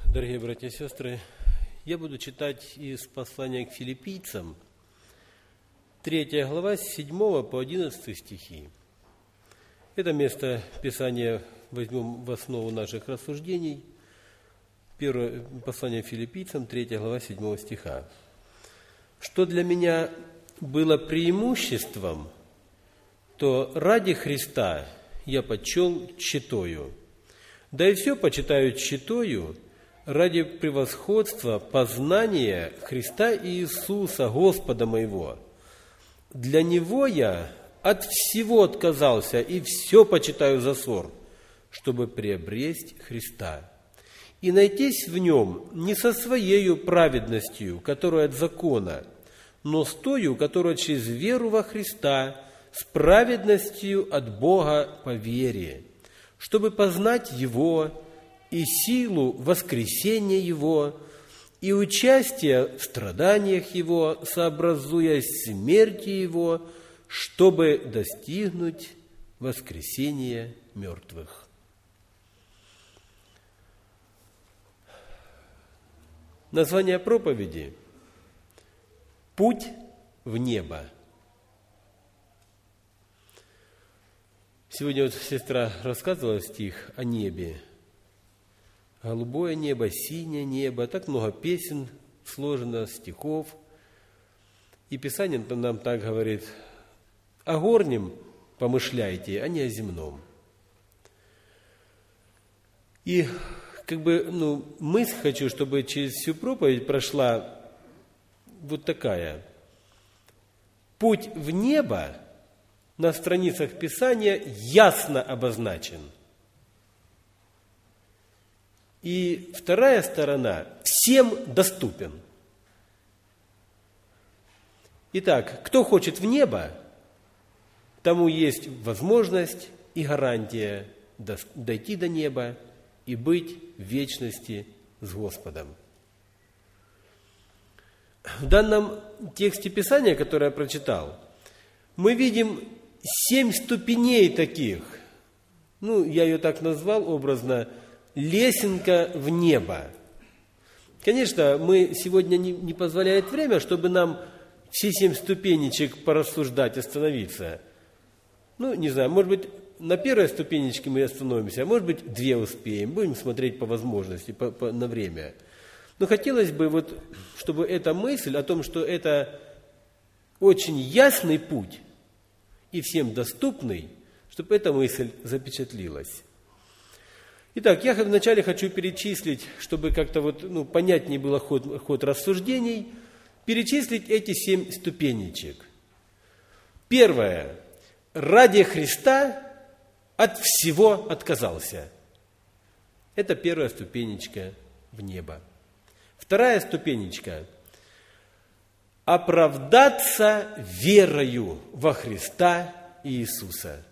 Дорогие братья и сестры, я буду читать из послания к филиппийцам, 3 глава, с 7 по 11 стихи. Это место Писания возьмем в основу наших рассуждений. Первое послание филиппийцам, 3 глава, 7 стиха. «Что для меня было преимуществом, то ради Христа я почел тщетою, да и все почитаю тщетою ради превосходства познания Христа Иисуса, Господа моего. Для Него я от всего отказался и все почитаю за ссор, чтобы приобресть Христа и найтись в Нем не со своею праведностью, которая от закона, но с тою, которая через веру во Христа, с праведностью от Бога по вере, чтобы познать Его и силу воскресения Его, и участие в страданиях Его, сообразуясь смерти Его, чтобы достигнуть воскресения мертвых». Название проповеди «Путь в небо». Сегодня вот сестра рассказывала стих о небе. Голубое небо, синее небо, так много песен сложено, стихов. И Писание нам так говорит: о горнем помышляйте, а не о земном. И мысль хочу, чтобы через всю проповедь прошла вот такая. Путь в небо на страницах Писания ясно обозначен. И вторая сторона всем доступен. Итак, кто хочет в небо, тому есть возможность и гарантия дойти до неба и быть в вечности с Господом. В данном тексте Писания, который я прочитал, мы видим 7 ступеней таких. Я ее так назвал образно: лесенка в небо. Конечно, мы сегодня не позволяет время, чтобы нам все 7 ступенечек порассуждать, остановиться. Не знаю, может быть, на первой ступенечке мы остановимся, а может быть, 2 успеем. Будем смотреть по возможности, на время. Но хотелось бы, чтобы эта мысль о том, что это очень ясный путь и всем доступный, чтобы эта мысль запечатлилась. Итак, я вначале хочу перечислить, чтобы как-то понятнее было ход рассуждений, перечислить эти 7 ступенечек. Первое. Ради Христа от всего отказался. Это первая ступенечка в небо. Вторая ступенечка. Оправдаться верою во Христа Иисуса.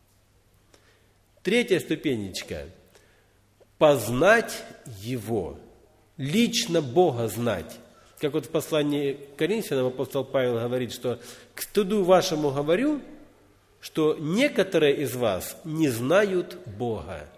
Третья ступенечка. Познать Его, лично Бога знать. Как в послании к Коринфянам апостол Павел говорит, что к стыду вашему говорю, что некоторые из вас не знают Бога.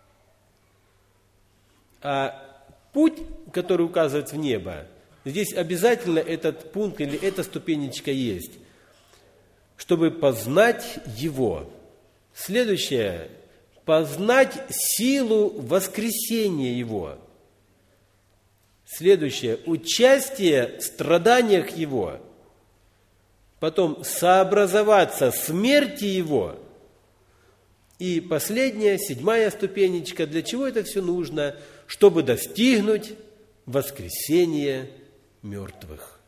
А путь, который указывает в небо, здесь обязательно этот пункт или эта ступенечка есть, чтобы познать Его. Следующее. Познать силу воскресения Его. Следующее. Участие в страданиях Его. Потом сообразоваться смерти Его. И последняя, 7 ступенечка. Для чего это все нужно? Чтобы достигнуть воскресения мертвых.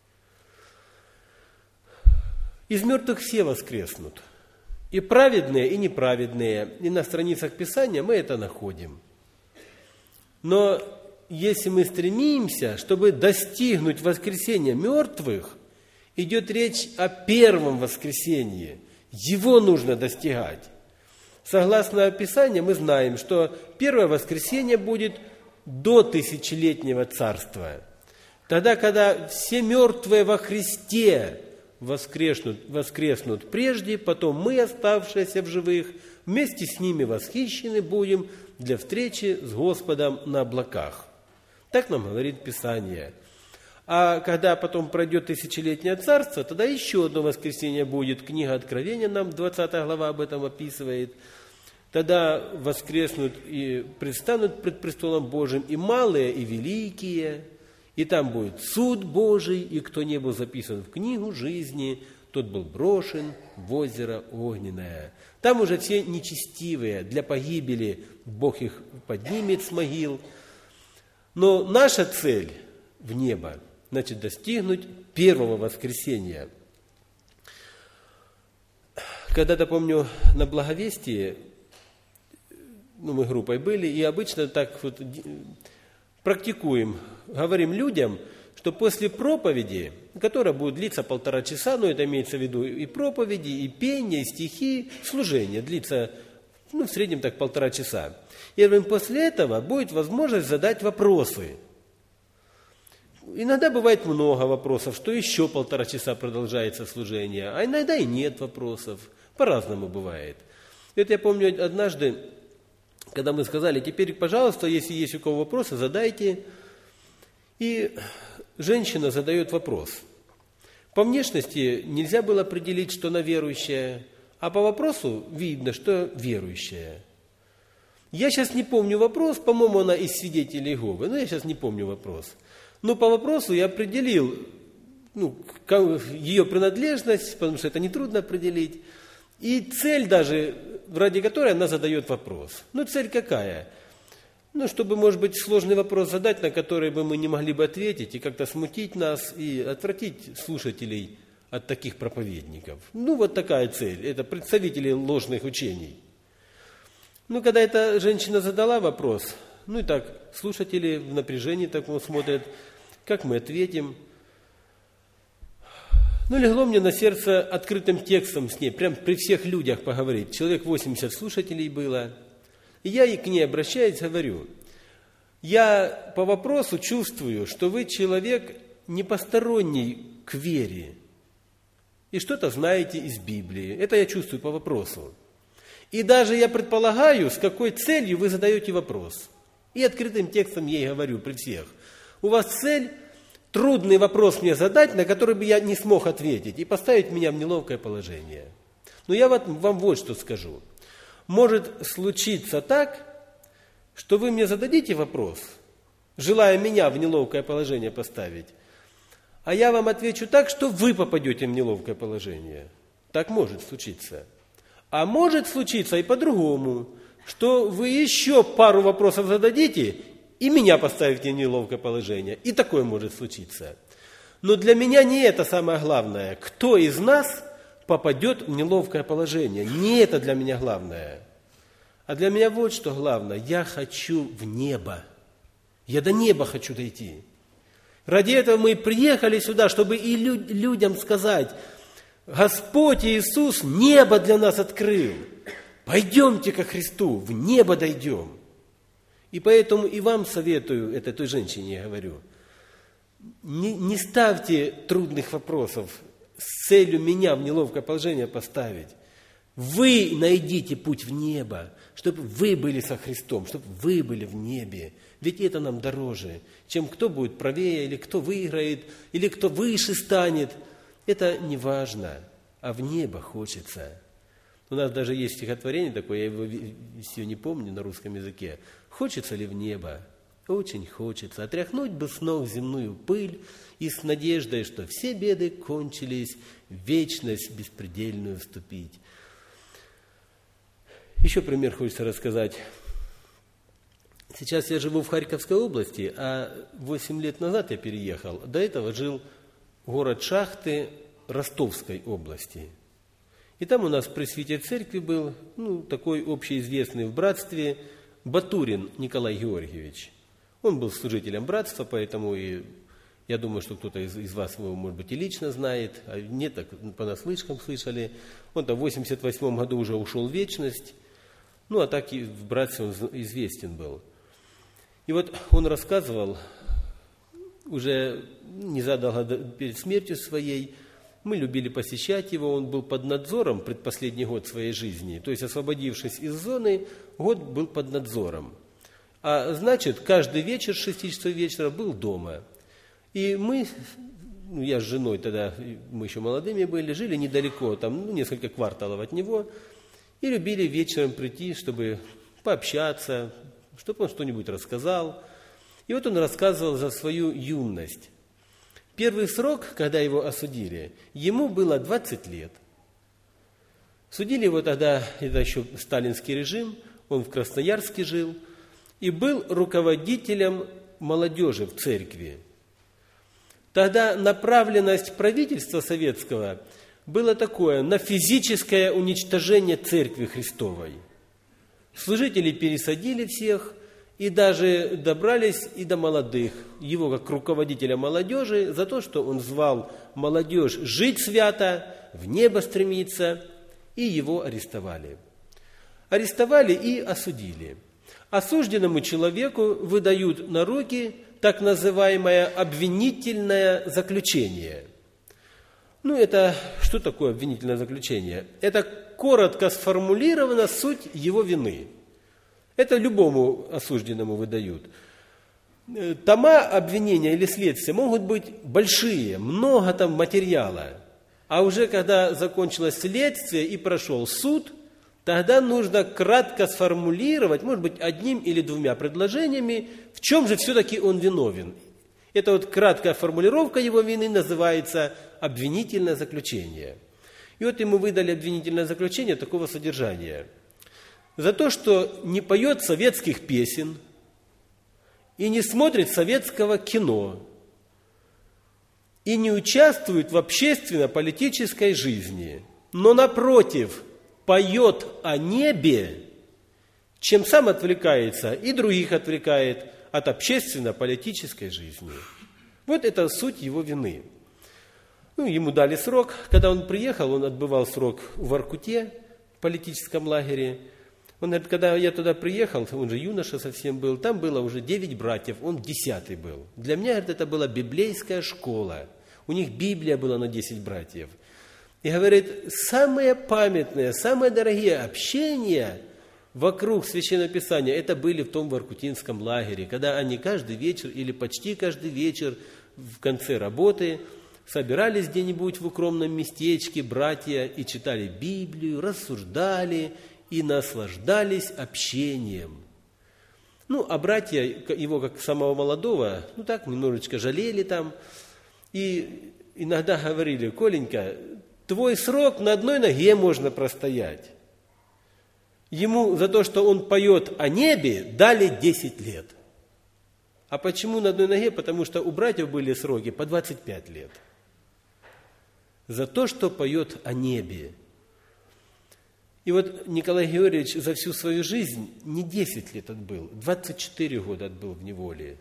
Из мертвых все воскреснут. И праведные, и неправедные. И на страницах Писания мы это находим. Но если мы стремимся, чтобы достигнуть воскресения мертвых, идет речь о первом воскресении. Его нужно достигать. Согласно Писанию, мы знаем, что первое воскресение будет до тысячелетнего царства. Тогда, когда все мертвые во Христе воскреснут прежде, потом мы, оставшиеся в живых, вместе с ними восхищены будем для встречи с Господом на облаках. Так нам говорит Писание. А когда потом пройдет тысячелетнее царство, тогда еще одно воскресенье будет. Книга Откровения нам, 20 глава об этом описывает. Тогда воскреснут и предстанут пред престолом Божиим и малые, и великие. И там будет суд Божий, и кто не был записан в книгу жизни, тот был брошен в озеро огненное. Там уже все нечестивые, для погибели Бог их поднимет с могил. Но наша цель в небо, значит, достигнуть первого воскресения. Когда-то, помню, на Благовестии, мы группой были, и обычно так вот практикуем, говорим людям, что после проповеди, которая будет длиться 1,5 часа, но это имеется в виду и проповеди, и пение, и стихи, служение длится, в среднем так 1,5 часа. И после этого будет возможность задать вопросы. Иногда бывает много вопросов, что еще 1,5 часа продолжается служение, а иногда и нет вопросов. По-разному бывает. Это я помню однажды, когда мы сказали, теперь, пожалуйста, если есть у кого вопросы, задайте. И женщина задает вопрос. По внешности нельзя было определить, что она верующая, а по вопросу видно, что верующая. Я сейчас не помню вопрос, по-моему, она из свидетелей Иеговы, но я сейчас не помню вопрос. Но по вопросу я определил ее принадлежность, потому что это нетрудно определить, и цель даже, ради которой она задает вопрос. Цель какая? Чтобы, может быть, сложный вопрос задать, на который бы мы не могли бы ответить, и как-то смутить нас, и отвратить слушателей от таких проповедников. Вот такая цель. Это представители ложных учений. Когда эта женщина задала вопрос, и так слушатели в напряжении таком смотрят, как мы ответим. Легло мне на сердце открытым текстом с ней, прям при всех людях поговорить. Человек 80 слушателей было. И я к ней обращаюсь, говорю, я по вопросу чувствую, что вы человек не посторонний к вере. И что-то знаете из Библии. Это я чувствую по вопросу. И даже я предполагаю, с какой целью вы задаете вопрос. И открытым текстом ей говорю при всех. У вас цель трудный вопрос мне задать, на который бы я не смог ответить, и поставить меня в неловкое положение. Но я вам вот что скажу. Может случиться так, что вы мне зададите вопрос, желая меня в неловкое положение поставить, а я вам отвечу так, что вы попадете в неловкое положение. Так может случиться. А может случиться и по-другому, что вы еще пару вопросов зададите, и меня поставите в неловкое положение. И такое может случиться. Но для меня не это самое главное. Кто из нас попадет в неловкое положение? Не это для меня главное. А для меня вот что главное. Я хочу в небо. Я до неба хочу дойти. Ради этого мы приехали сюда, чтобы и людям сказать, Господь Иисус небо для нас открыл. Пойдемте ко Христу, в небо дойдем. И поэтому и вам советую, это той женщине я говорю, не ставьте трудных вопросов с целью меня в неловкое положение поставить. Вы найдите путь в небо, чтобы вы были со Христом, чтобы вы были в небе. Ведь это нам дороже, чем кто будет правее, или кто выиграет, или кто выше станет. Это не важно, а в небо хочется. У нас даже есть стихотворение такое, я его все не помню на русском языке. «Хочется ли в небо? Очень хочется. Отряхнуть бы с ног земную пыль и с надеждой, что все беды кончились, в вечность беспредельную вступить». Еще пример хочется рассказать. Сейчас я живу в Харьковской области, а 8 лет назад я переехал. До этого жил город Шахты Ростовской области. И там у нас пресвитер церкви был, такой общеизвестный в братстве, Батурин Николай Георгиевич. Он был служителем братства, поэтому я думаю, что кто-то из вас его, может быть, и лично знает, а не так понаслышкам слышали. Он там в 88 году уже ушел в вечность, а так и в братстве он известен был. И вот он рассказывал, уже незадолго перед смертью своей, мы любили посещать его, он был под надзором предпоследний год своей жизни, то есть освободившись из зоны, год был под надзором. А значит, каждый вечер с 6 часов вечера был дома. И мы, я с женой тогда, мы еще молодыми были, жили недалеко, там несколько кварталов от него, и любили вечером прийти, чтобы пообщаться, чтобы он что-нибудь рассказал. И вот он рассказывал за свою юность. Первый срок, когда его осудили, ему было 20 лет. Судили его тогда, это еще сталинский режим, он в Красноярске жил, и был руководителем молодежи в церкви. Тогда направленность правительства советского была такое, на физическое уничтожение церкви Христовой. Служителей пересадили всех, и даже добрались и до молодых, его как руководителя молодежи, за то, что он звал молодежь жить свято, в небо стремиться, и его арестовали. Арестовали и осудили. Осужденному человеку выдают на руки так называемое обвинительное заключение. Это что такое обвинительное заключение? Это коротко сформулирована суть его вины. Это любому осужденному выдают. Тома обвинения или следствия могут быть большие, много там материала. А уже когда закончилось следствие и прошел суд, тогда нужно кратко сформулировать, может быть, одним или двумя предложениями, в чем же все-таки он виновен. Эта краткая формулировка его вины называется обвинительное заключение. И ему выдали обвинительное заключение такого содержания. За то, что не поет советских песен и не смотрит советского кино, и не участвует в общественно-политической жизни, но, напротив, поет о небе, чем сам отвлекается и других отвлекает от общественно-политической жизни. Вот это суть его вины. Ему дали срок. Когда он приехал, он отбывал срок в Воркуте, в политическом лагере. Он говорит, когда я туда приехал, он же юноша совсем был, там было уже 9 братьев, он 10-й был. Для меня, говорит, это была библейская школа. У них Библия была на 10 братьев. И говорит, самые памятные, самые дорогие общения вокруг Священного Писания, это были в том воркутинском лагере, когда они каждый вечер или почти каждый вечер в конце работы собирались где-нибудь в укромном местечке, братья, и читали Библию, рассуждали и наслаждались общением. А братья его, как самого молодого, так немножечко жалели там, и иногда говорили, Коленька, твой срок на одной ноге можно простоять. Ему за то, что он поет о небе, дали 10 лет. А почему на одной ноге? Потому что у братьев были сроки по 25 лет. За то, что поет о небе. И Николай Георгиевич за всю свою жизнь не 10 лет отбыл, 24 года отбыл в неволе.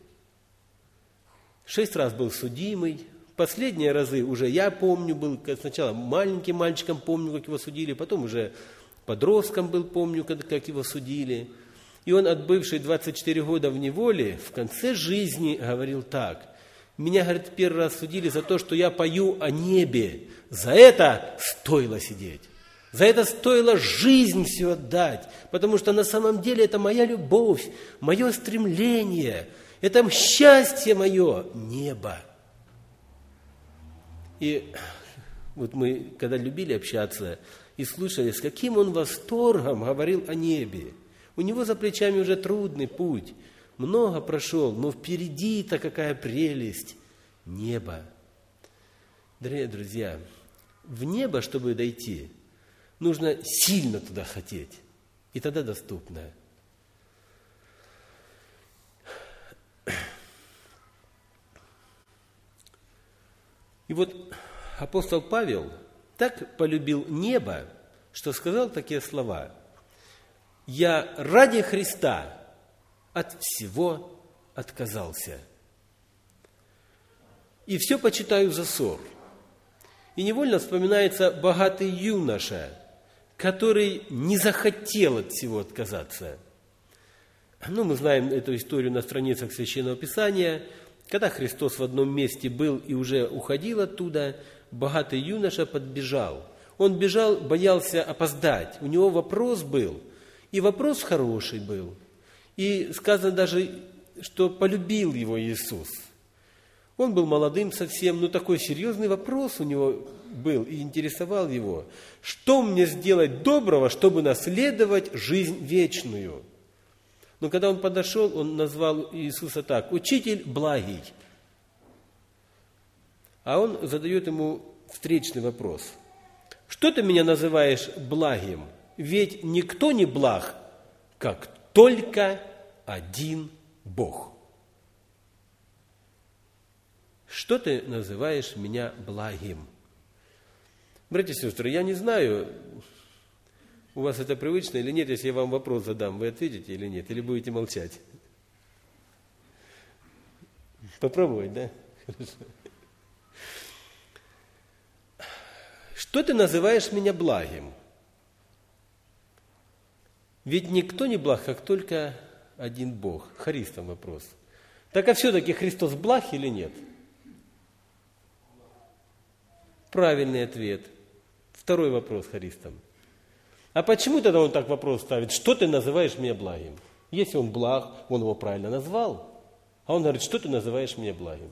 6 раз был судимый. Последние разы уже я помню, был сначала маленьким мальчиком, помню, как его судили, потом уже подростком был, помню, как его судили. И он, отбывший 24 года в неволе, в конце жизни говорил так. Меня, говорит, первый раз судили за то, что я пою о небе. За это стоило сидеть. За это стоило жизнь все отдать. Потому что на самом деле это моя любовь, мое стремление. Это счастье мое, небо. И мы, когда любили общаться и слушали, с каким он восторгом говорил о небе. У него за плечами уже трудный путь. Много прошел, но впереди-то какая прелесть. Небо. Дорогие друзья, в небо, чтобы дойти, нужно сильно туда хотеть. И тогда доступно. И апостол Павел так полюбил небо, что сказал такие слова. «Я ради Христа от всего отказался. И все почитаю за ссор». И невольно вспоминается богатый юноша, который не захотел от всего отказаться. Мы знаем эту историю на страницах Священного Писания. Когда Христос в одном месте был и уже уходил оттуда, богатый юноша подбежал. Он бежал, боялся опоздать. У него вопрос был, и вопрос хороший был. И сказано даже, что полюбил его Иисус. Он был молодым совсем, но такой серьезный вопрос у него был и интересовал его. Что мне сделать доброго, чтобы наследовать жизнь вечную? Но когда он подошел, он назвал Иисуса так: «Учитель благий». А он задает ему встречный вопрос. Что ты меня называешь благим? Ведь никто не благ, как только один Бог. Что ты называешь меня благим? Братья и сестры, я не знаю, у вас это привычно или нет. Если я вам вопрос задам, вы ответите или нет? Или будете молчать? Попробовать, да? Хорошо. Что ты называешь меня благим? Ведь никто не благ, как только один Бог. Харистам вопрос. Так а все-таки Христос благ или нет? Правильный ответ. Второй вопрос харистам. А почему тогда он так вопрос ставит? Что ты называешь меня благим? Если он благ, он его правильно назвал. А он говорит, что ты называешь меня благим?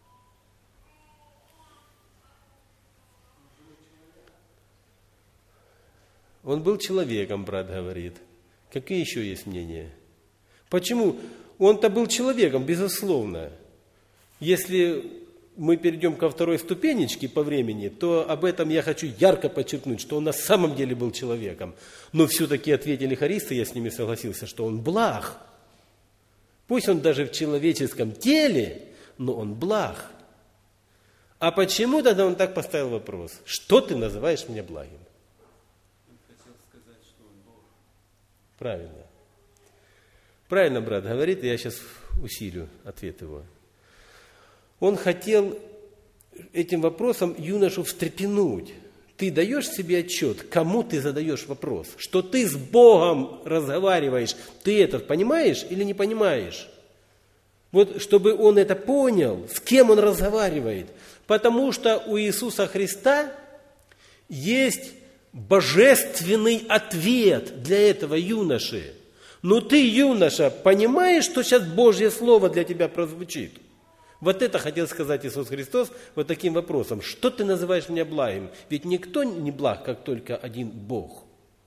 Он был человеком, брат говорит. Какие еще есть мнения? Почему? Он-то был человеком, безусловно. Если мы перейдем ко второй ступенечке по времени, то об этом я хочу ярко подчеркнуть, что он на самом деле был человеком. Но все-таки ответили харисты, я с ними согласился, что он благ. Пусть он даже в человеческом теле, но он благ. А почему тогда он так поставил вопрос? Что ты называешь меня благим? Он хотел сказать, что он Бог. Правильно. Правильно, брат говорит, и я сейчас усилю ответ его. Он хотел этим вопросом юношу встрепенуть. Ты даешь себе отчет, кому ты задаешь вопрос? Что ты с Богом разговариваешь, ты это понимаешь или не понимаешь? Вот чтобы он это понял, с кем он разговаривает. Потому что у Иисуса Христа есть божественный ответ для этого юноши. Но ты, юноша, понимаешь, что сейчас Божье Слово для тебя прозвучит? Вот это хотел сказать Иисус Христос вот таким вопросом. Что ты называешь меня благим? Ведь никто не благ, как только один Бог.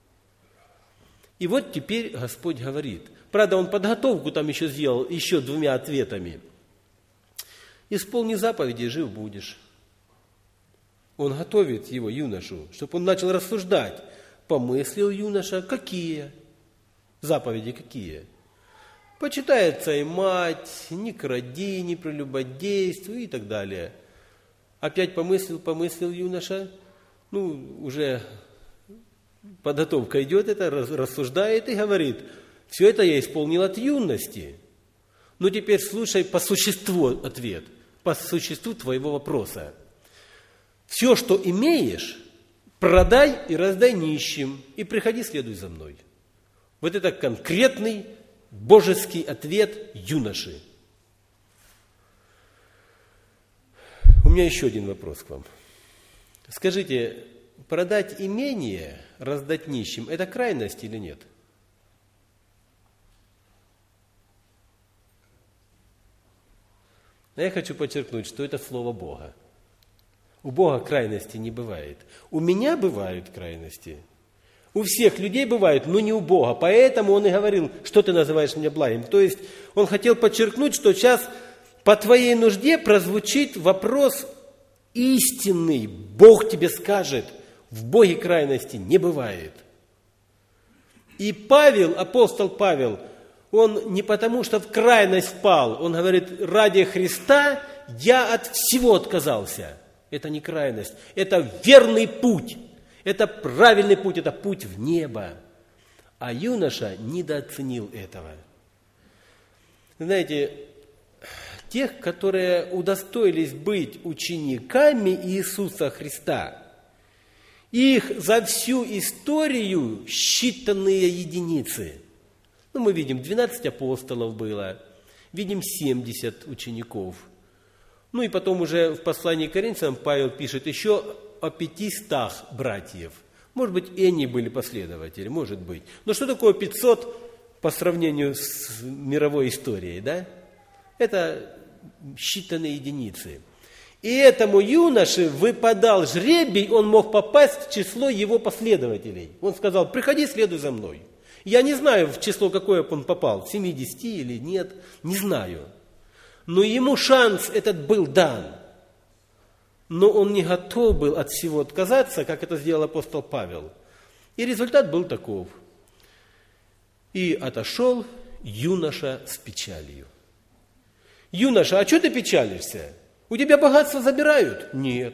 И вот теперь Господь говорит. Правда, Он подготовку там еще сделал, еще двумя ответами. Исполни заповеди, жив будешь. Он готовит его, юношу, чтобы он начал рассуждать. Помыслил юноша, какие? Заповеди какие? Почитай отца и мать, не кради, не прелюбодействуй и так далее. Опять помыслил юноша, уже подготовка идет, это рассуждает и говорит, все это я исполнил от юности. Ну теперь слушай по существу ответ, по существу твоего вопроса. Все, что имеешь, продай и раздай нищим, и приходи, следуй за мной. Вот это конкретный божеский ответ юноши. У меня еще один вопрос к вам. Скажите, продать имение, раздать нищим, это крайность или нет? Но я хочу подчеркнуть, что это слово Бога. У Бога крайности не бывает. У меня бывают крайности. У всех людей бывают, но не у Бога. Поэтому Он и говорил, что ты называешь меня благим. То есть Он хотел подчеркнуть, что сейчас по твоей нужде прозвучит вопрос истинный. Бог тебе скажет, в Боге крайности не бывает. И Павел, апостол Павел, он не потому, что в крайность впал, он говорит, ради Христа я от всего отказался. Это не крайность, это верный путь. Это правильный путь, это путь в небо. А юноша недооценил этого. Знаете, тех, которые удостоились быть учениками Иисуса Христа, их за всю историю считанные единицы. Мы видим, 12 апостолов было, видим 70 учеников. И потом уже в послании к Коринфянам Павел пишет еще о 500 братьев. Может быть, и они были последователи, может быть. Но что такое 500 по сравнению с мировой историей, да? Это считанные единицы. И этому юноше выпадал жребий, он мог попасть в число его последователей. Он сказал: приходи, следуй за мной. Я не знаю, в число какое он попал, в 70 или нет, не знаю. Но ему шанс этот был дан. Но он не готов был от всего отказаться, как это сделал апостол Павел. И результат был таков. И отошел юноша с печалью. Юноша, а что ты печалишься? У тебя богатство забирают? Нет.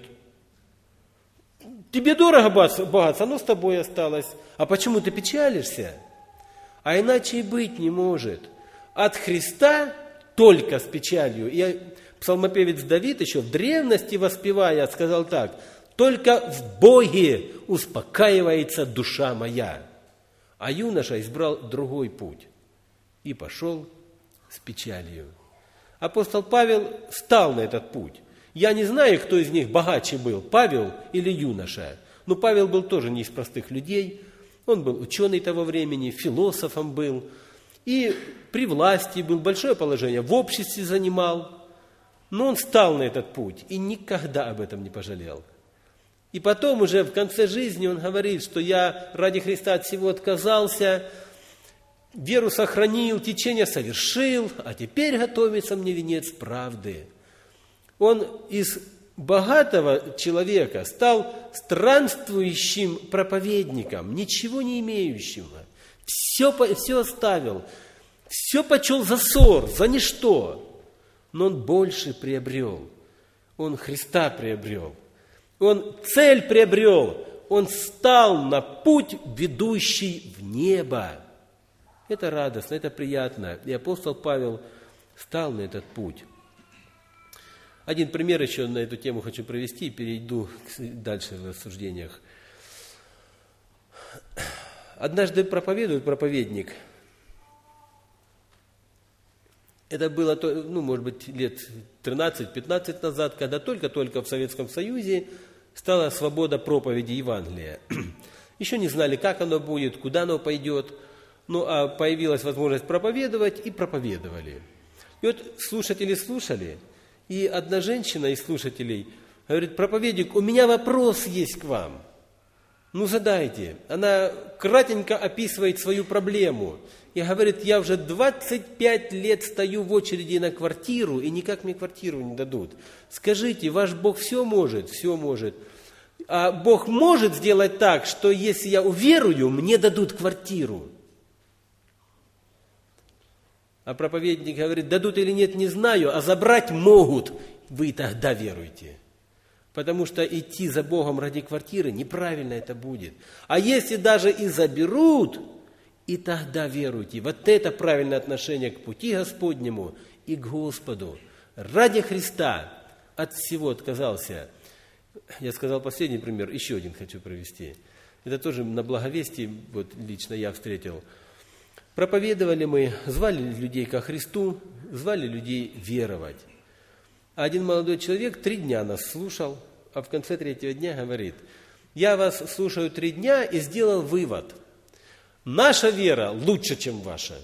Тебе дорого богатство, оно с тобой осталось. А почему ты печалишься? А иначе и быть не может. От Христа только с печалью. И псалмопевец Давид еще в древности воспевая сказал так: только в Боге успокаивается душа моя. А юноша избрал другой путь и пошел с печалью. Апостол Павел встал на этот путь. Я не знаю, кто из них богаче был, Павел или юноша. Но Павел был тоже не из простых людей. Он был ученый того времени, философом был. И при власти был, большое положение в обществе занимал. Но он встал на этот путь и никогда об этом не пожалел. И потом уже в конце жизни он говорит, что я ради Христа от всего отказался, веру сохранил, течение совершил, а теперь готовится мне венец правды. Он из богатого человека стал странствующим проповедником, ничего не имеющим. Все оставил, все почел за ссор, за ничто. Но он больше приобрел. Он Христа приобрел. Он цель приобрел. Он встал на путь, ведущий в небо. Это радостно, это приятно. И апостол Павел встал на этот путь. Один пример еще на эту тему хочу привести и перейду дальше в рассуждениях. Однажды проповедует проповедник. Это было, может быть, лет 13-15 назад, когда только-только в Советском Союзе стала свобода проповеди Евангелия. Еще не знали, как оно будет, куда оно пойдет. Ну, а появилась возможность проповедовать, и проповедовали. И вот слушатели слушали, и одна женщина из слушателей говорит: проповедник, у меня вопрос есть к вам. Ну, задайте. Она кратенько описывает свою проблему. И говорит: я уже 25 лет стою в очереди на квартиру, и никак мне квартиру не дадут. Скажите, ваш Бог все может? Все может. А Бог может сделать так, что если я уверую, мне дадут квартиру? А проповедник говорит: дадут или нет, не знаю, а забрать могут. Вы тогда веруйте. Потому что идти за Богом ради квартиры неправильно это будет. А если даже и заберут, и тогда веруйте. Вот это правильное отношение к пути Господнему и к Господу. Ради Христа от всего отказался. Я сказал последний пример, еще один хочу привести. Это тоже на Благовестии, вот лично я встретил. Проповедовали мы, звали людей ко Христу, звали людей веровать. А один молодой человек 3 дня нас слушал, а в конце 3-го дня говорит: я вас слушаю 3 дня и сделал вывод. Наша вера лучше, чем ваша.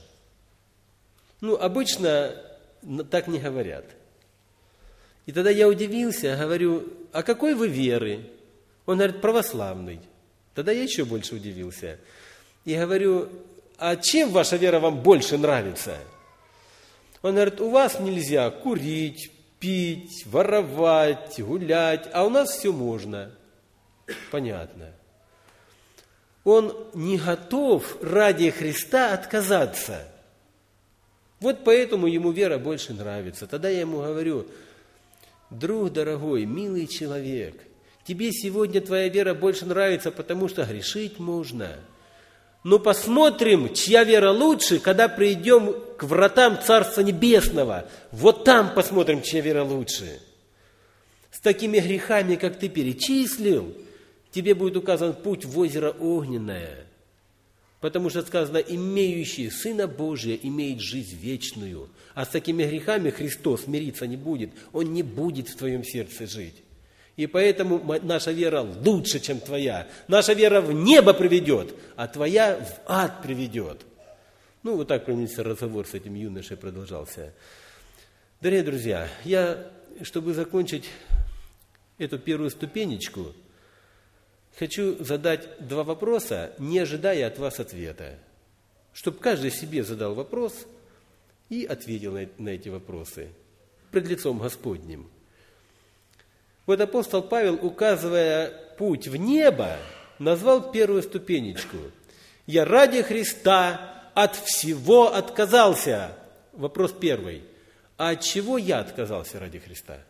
Обычно так не говорят. И тогда я удивился, говорю: а какой вы веры? Он говорит: православный. Тогда я еще больше удивился. И говорю: а чем ваша вера вам больше нравится? Он говорит: у вас нельзя курить, пить, воровать, гулять, а у нас все можно. Понятно. Он не готов ради Христа отказаться. Вот поэтому ему вера больше нравится. Тогда я ему говорю: друг дорогой, милый человек, тебе сегодня твоя вера больше нравится, потому что грешить можно. Но посмотрим, чья вера лучше, когда придем к вратам Царства Небесного. Вот там посмотрим, чья вера лучше. С такими грехами, как ты перечислил, тебе будет указан путь в озеро Огненное. Потому что сказано: имеющий Сына Божия имеет жизнь вечную. А с такими грехами Христос мириться не будет. Он не будет в твоем сердце жить. И поэтому наша вера лучше, чем твоя. Наша вера в небо приведет, а твоя в ад приведет. Ну, вот так примерно разговор с этим юношей продолжался. Дорогие друзья, я, чтобы закончить эту первую ступенечку, хочу задать два вопроса, не ожидая от вас ответа. Чтобы каждый себе задал вопрос и ответил на эти вопросы пред лицом Господним. Вот апостол Павел, указывая путь в небо, назвал первую ступенечку. «Я ради Христа от всего отказался». Вопрос первый. А от чего я отказался ради Христа?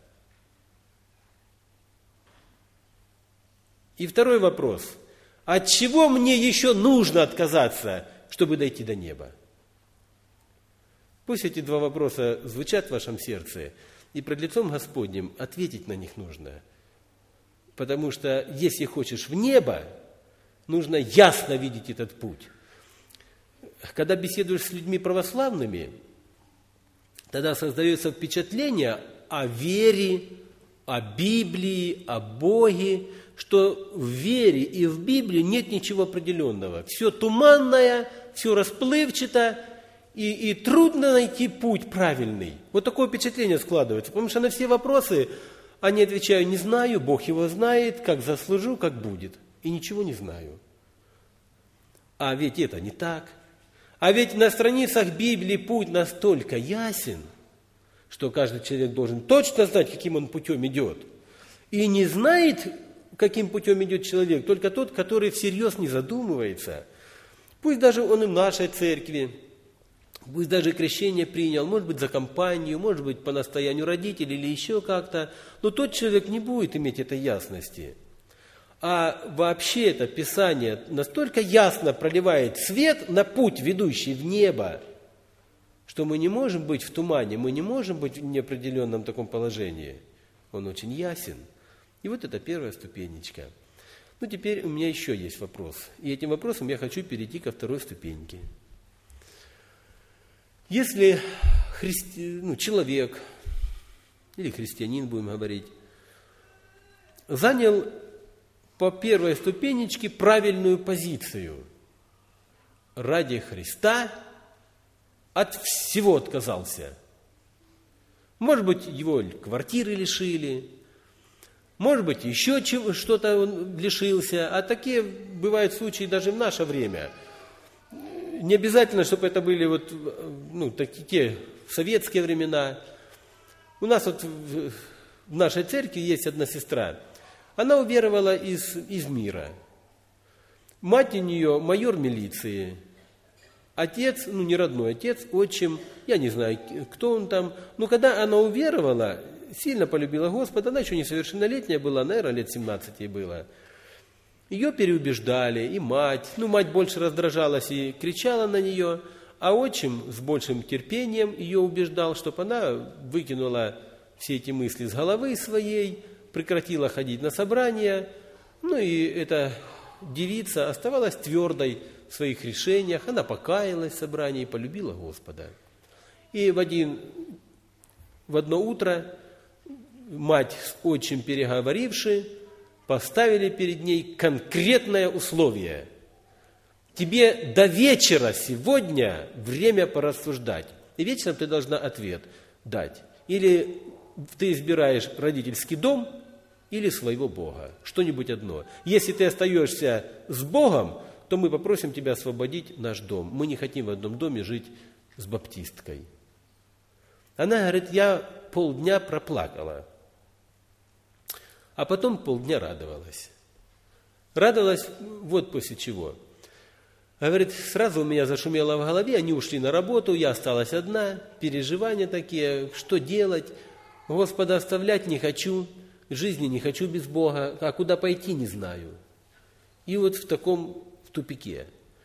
И второй вопрос. От чего мне еще нужно отказаться, чтобы дойти до неба? Пусть эти два вопроса звучат в вашем сердце, и пред лицом Господним ответить на них нужно. Потому что, если хочешь в небо, нужно ясно видеть этот путь. Когда беседуешь с людьми православными, тогда создается впечатление о вере, о Библии, о Боге, что в вере и в Библии нет ничего определенного. Все туманное, все расплывчато, и трудно найти путь правильный. Вот такое впечатление складывается. Потому что на все вопросы они отвечают: не знаю, Бог его знает, как заслужу, как будет. И ничего не знаю. А ведь это не так. А ведь на страницах Библии путь настолько ясен, что каждый человек должен точно знать, каким он путем идет. И не знает, каким путем идет человек, только тот, который всерьез не задумывается. Пусть даже он и в нашей церкви, пусть даже крещение принял, может быть, за компанию, может быть, по настоянию родителей или еще как-то, но тот человек не будет иметь этой ясности. А вообще это Писание настолько ясно проливает свет на путь, ведущий в небо, что мы не можем быть в тумане, мы не можем быть в неопределенном таком положении. Он очень ясен. И вот это первая ступенечка. Ну, теперь у меня еще есть вопрос. И этим вопросом я хочу перейти ко второй ступеньке. Если человек, или христианин, будем говорить, занял по первой ступенечке правильную позицию, ради Христа от всего отказался. Может быть, его квартиры лишили, может быть, еще что-то он лишился. А такие бывают случаи даже в наше время. Не обязательно, чтобы это были те советские времена. У нас вот в нашей церкви есть одна сестра. Она уверовала из мира. Мать у нее майор милиции. Отец, не родной отец, отчим, я не знаю, кто он там. Но когда она уверовала, сильно полюбила Господа, она еще несовершеннолетняя была, наверное, лет 17 ей было. Ее переубеждали, и мать. Мать больше раздражалась и кричала на нее, а отчим с большим терпением ее убеждал, чтобы она выкинула все эти мысли с головы своей, прекратила ходить на собрания. И эта девица оставалась твердой в своих решениях, она покаялась в собрании и полюбила Господа. И в одно утро мать с отчим переговоривши, поставили перед ней конкретное условие. Тебе до вечера сегодня время порассуждать. И вечером ты должна ответ дать. Или ты избираешь родительский дом, или своего Бога. Что-нибудь одно. Если ты остаешься с Богом, то мы попросим тебя освободить наш дом. Мы не хотим в одном доме жить с баптисткой. Она говорит: я полдня проплакала. А потом полдня радовалась. Радовалась вот после чего. Говорит, сразу у меня зашумело в голове, они ушли на работу, я осталась одна, переживания такие, что делать? Господа оставлять не хочу, жизни не хочу без Бога, а куда пойти не знаю. И вот в тупике.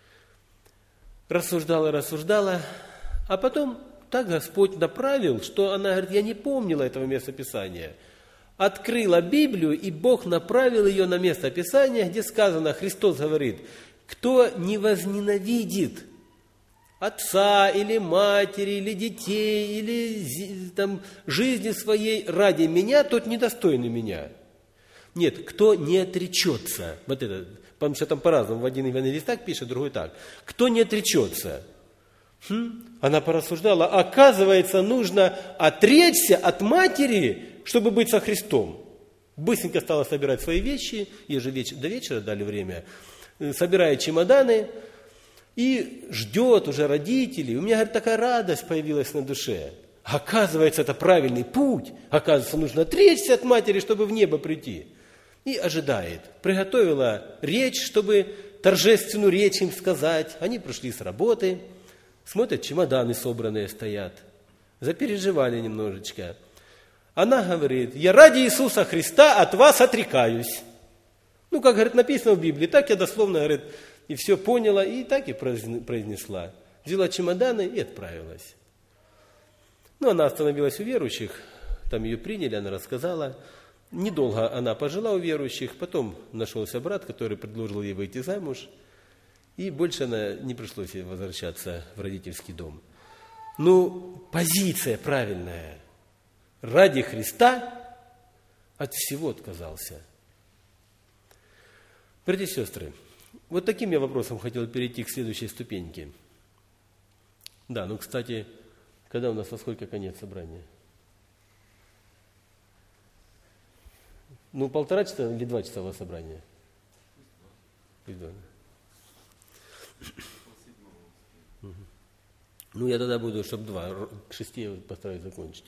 Рассуждала, а потом так Господь направил, что она говорит, я не помнила этого места Писания. Открыла Библию, и Бог направил ее на место Писания, где сказано, Христос говорит, кто не возненавидит отца или матери, или детей, или жизни своей ради меня, тот недостойный меня. Нет, кто не отречется, вот это, потому что там по-разному, в один евангелист так пишет, другой так. Кто не отречется, Она порассуждала, оказывается, нужно отречься от матери, чтобы быть со Христом. Быстренько стала собирать свои вещи, ей же до вечера дали время, собирает чемоданы и ждет уже родителей. У меня, говорит, такая радость появилась на душе. Оказывается, это правильный путь. Оказывается, нужно отречься от матери, чтобы в небо прийти. И ожидает. Приготовила речь, чтобы торжественную речь им сказать. Они пришли с работы, смотрят, чемоданы собранные стоят. Запереживали немножечко. Она говорит, я ради Иисуса Христа от вас отрекаюсь. Ну, как, говорит, написано в Библии, так я дословно, говорит, и все поняла, и так и произнесла. Взяла чемоданы и отправилась. Ну, она остановилась у верующих, там ее приняли, она рассказала. Недолго она пожила у верующих, потом нашелся брат, который предложил ей выйти замуж, и больше она не пришлось ей возвращаться в родительский дом. Ну, позиция правильная. Ради Христа от всего отказался. Братья и сестры, вот таким я вопросом хотел перейти к следующей ступеньке. Да, ну, кстати, когда у нас во сколько конец собрания? Ну, 1,5 часа или 2 часа у вас собрание? Ну, я тогда буду, чтобы 2, к 6 я постараюсь закончить.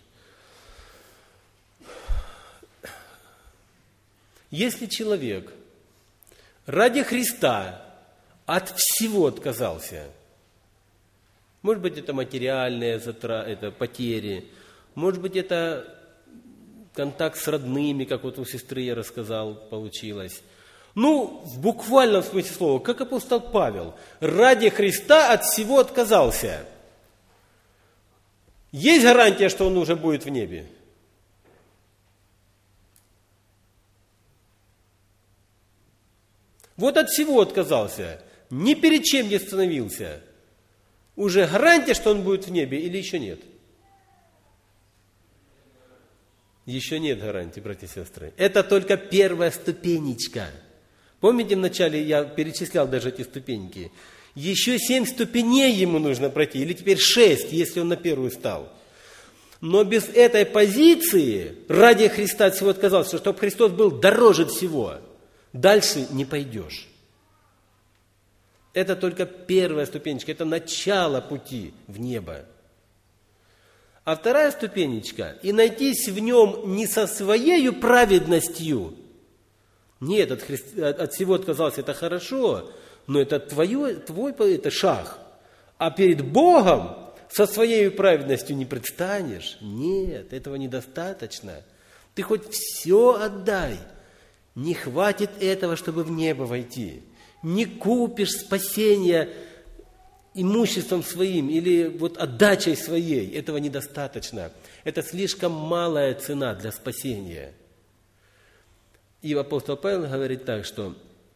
Если человек ради Христа от всего отказался, может быть, это материальные это потери, может быть, это контакт с родными, как вот у сестры я рассказал, получилось. Ну, в буквальном смысле слова, как апостол Павел, ради Христа от всего отказался. Есть гарантия, что он уже будет в небе? Вот от всего отказался, ни перед чем не остановился. Уже гарантия, что он будет в небе, или еще нет? Еще нет гарантии, братья и сестры. Это только первая ступенечка. Помните, вначале я перечислял даже эти ступеньки? Еще 7 ступеней ему нужно пройти, или теперь 6, если он на первую стал. Но без этой позиции, ради Христа от всего отказался, чтобы Христос был дороже всего, дальше не пойдешь. Это только первая ступенечка, это начало пути в небо. А вторая ступенечка, и найтись в нем не со своей праведностью. Нет, от всего отказался, это хорошо, но это твой это шаг. А перед Богом со своей праведностью не предстанешь. Нет, этого недостаточно. Ты хоть все отдай. Не хватит этого, чтобы в небо войти. Не купишь спасение имуществом своим или вот отдачей своей. Этого недостаточно. Это слишком малая цена для спасения. И апостол Павел говорит так, что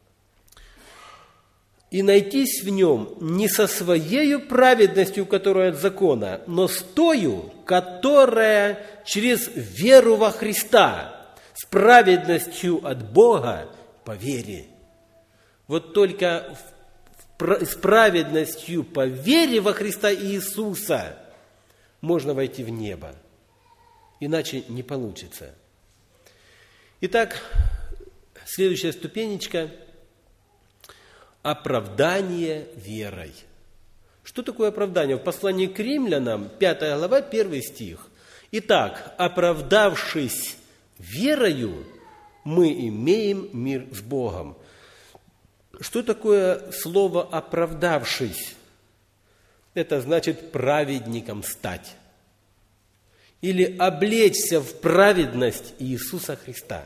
«И найтись в нем не со своей праведностью, которая от закона, но с тою, которая через веру во Христа, с праведностью от Бога по вере». Вот только с праведностью по вере во Христа Иисуса можно войти в небо. Иначе не получится. Итак, следующая ступенечка – оправдание верой. Что такое оправдание? В послании к римлянам, 5 глава, 1 стих. Итак, оправдавшись верою, мы имеем мир с Богом. Что такое слово «оправдавшись»? Это значит праведником стать. Или облечься в праведность Иисуса Христа.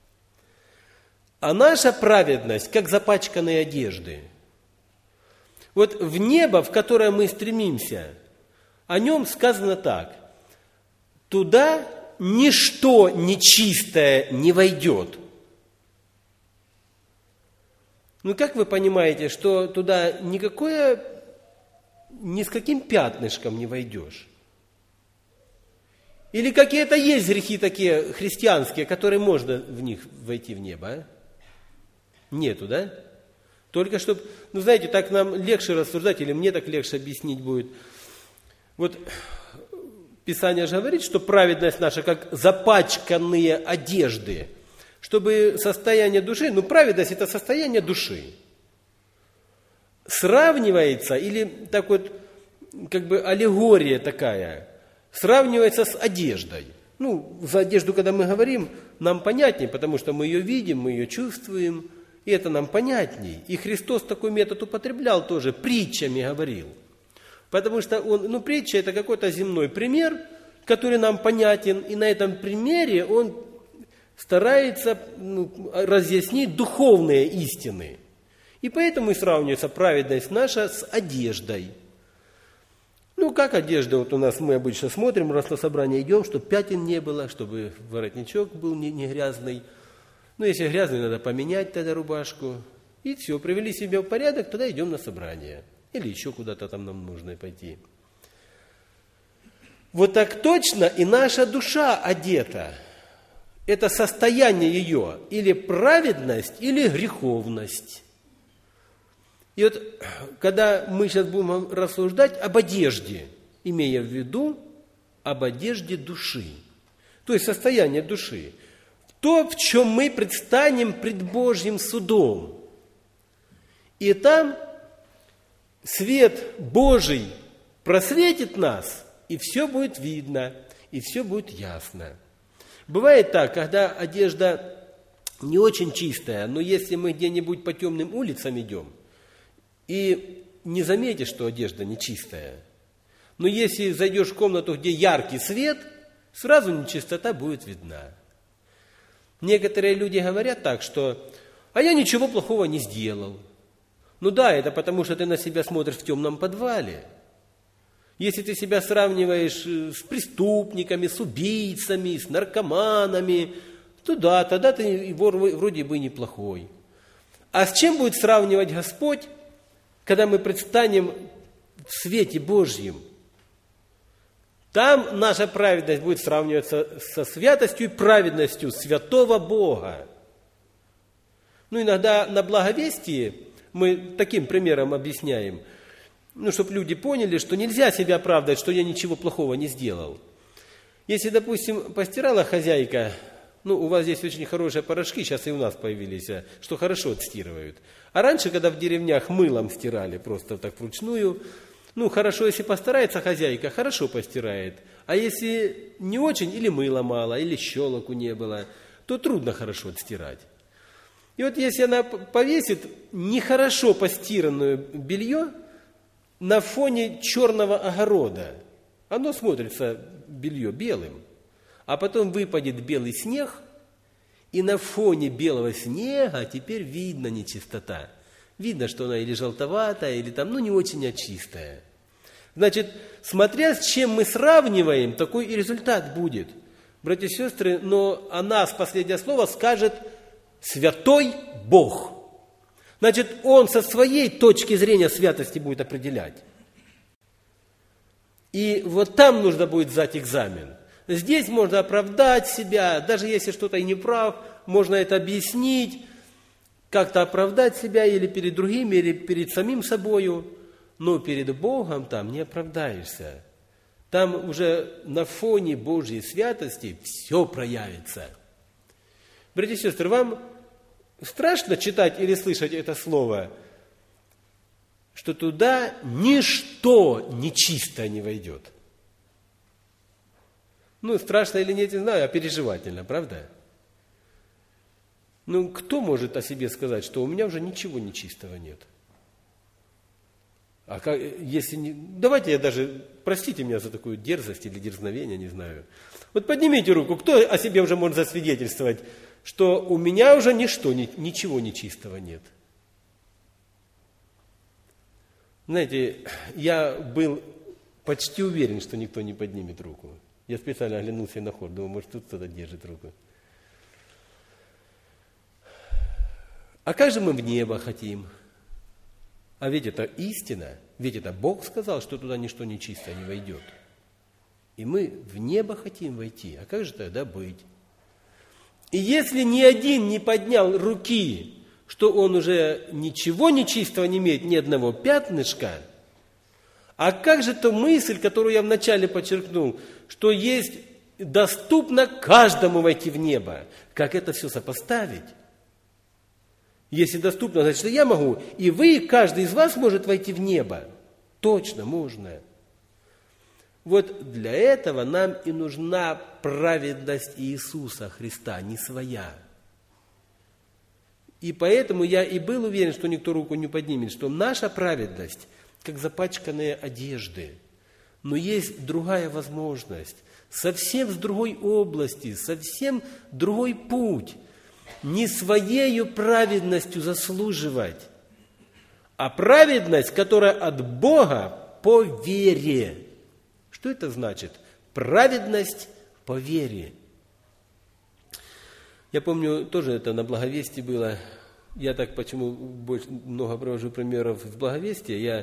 А наша праведность, как запачканные одежды. Вот в небо, в которое мы стремимся, о нем сказано так. Туда ничто нечистое не войдет. Ну, как вы понимаете, что туда ни с каким пятнышком не войдешь? Или какие-то есть грехи такие христианские, которые можно в них войти в небо? А? Нету, да? Только чтобы, ну знаете, так нам легче рассуждать, или мне так легче объяснить будет. Вот Писание же говорит, что праведность наша, как запачканные одежды, чтобы состояние души, праведность – это состояние души, сравнивается, или так вот, как бы аллегория такая, сравнивается с одеждой. За одежду, когда мы говорим, нам понятнее, потому что мы ее видим, мы ее чувствуем, и это нам понятней. И Христос такой метод употреблял тоже, притчами говорил. Потому что притча – это какой-то земной пример, который нам понятен, и на этом примере он старается разъяснить духовные истины. И поэтому и сравнивается праведность наша с одеждой. Как одежда, вот у нас мы обычно смотрим, раз на собрание идем, чтобы пятен не было, чтобы воротничок был не грязный. Если грязный, надо поменять тогда рубашку. И все, привели себя в порядок, тогда идем на собрание. Или еще куда-то там нам нужно пойти. Вот так точно и наша душа одета. Это состояние ее, или праведность, или греховность. И вот, когда мы сейчас будем рассуждать об одежде, имея в виду об одежде души, то есть состояние души, то, в чем мы предстанем пред Божьим судом. И там свет Божий просветит нас, и все будет видно, и все будет ясно. Бывает так, когда одежда не очень чистая, но если мы где-нибудь по темным улицам идем, и не заметишь, что одежда нечистая, но если зайдешь в комнату, где яркий свет, сразу нечистота будет видна. Некоторые люди говорят так, что «а я ничего плохого не сделал». Это потому, что ты на себя смотришь в темном подвале. Если ты себя сравниваешь с преступниками, с убийцами, с наркоманами, то да, тогда ты вроде бы неплохой. А с чем будет сравнивать Господь, когда мы предстанем в свете Божьем? Там наша праведность будет сравниваться со святостью и праведностью святого Бога. Иногда на благовестии мы таким примером объясняем, чтобы люди поняли, что нельзя себя оправдать, что я ничего плохого не сделал. Если, допустим, постирала хозяйка, у вас здесь очень хорошие порошки, сейчас и у нас появились, что хорошо отстирывают. А раньше, когда в деревнях мылом стирали, просто так вручную, хорошо, если постарается хозяйка, хорошо постирает. А если не очень, или мыла мало, или щелоку не было, то трудно хорошо отстирать. И вот если она повесит нехорошо постиранное белье на фоне черного огорода, оно смотрится, белье, белым, а потом выпадет белый снег, и на фоне белого снега теперь видно нечистота. Видно, что она или желтоватая, или там, не очень чистая. Значит, смотря с чем мы сравниваем, такой и результат будет. Братья и сестры, но о нас последнее слово скажет святой Бог. Значит, Он со своей точки зрения святости будет определять. И вот там нужно будет сдать экзамен. Здесь можно оправдать себя, даже если что-то и не прав, можно это объяснить, как-то оправдать себя или перед другими, или перед самим собою, но перед Богом там не оправдаешься. Там уже на фоне Божьей святости все проявится. Братья и сестры, вам страшно читать или слышать это слово, что туда ничто нечистое не войдет? Страшно или нет, не знаю, а переживательно, правда? Кто может о себе сказать, что у меня уже ничего нечистого нет? А как, если не... Давайте я даже, простите меня за такую дерзость или дерзновение, не знаю. Вот поднимите руку, кто о себе уже может засвидетельствовать, что у меня уже ничего нечистого нет? Знаете, я был почти уверен, что никто не поднимет руку. Я специально оглянулся на хор, думаю, может, тут кто-то держит руку. А как же мы в небо хотим? А ведь это истина, ведь это Бог сказал, что туда ничто нечистое не войдет. И мы в небо хотим войти, а как же тогда быть? И если ни один не поднял руки, что он уже ничего нечистого не имеет, ни одного пятнышка, А как же та мысль, которую я вначале подчеркнул, что есть доступно каждому войти в небо? Как это все сопоставить? Если доступно, значит, что я могу, и вы, каждый из вас может войти в небо. Точно, можно. Вот для этого нам и нужна праведность Иисуса Христа, не своя. И поэтому я и был уверен, что никто руку не поднимет, что наша праведность, как запачканные одежды. Но есть другая возможность, совсем в другой области, совсем другой путь. Не своею праведностью заслуживать, а праведность, которая от Бога по вере. Что это значит? Праведность по вере. Я помню, тоже это на Благовестии было. Я так почему много провожу примеров с Благовестия. Я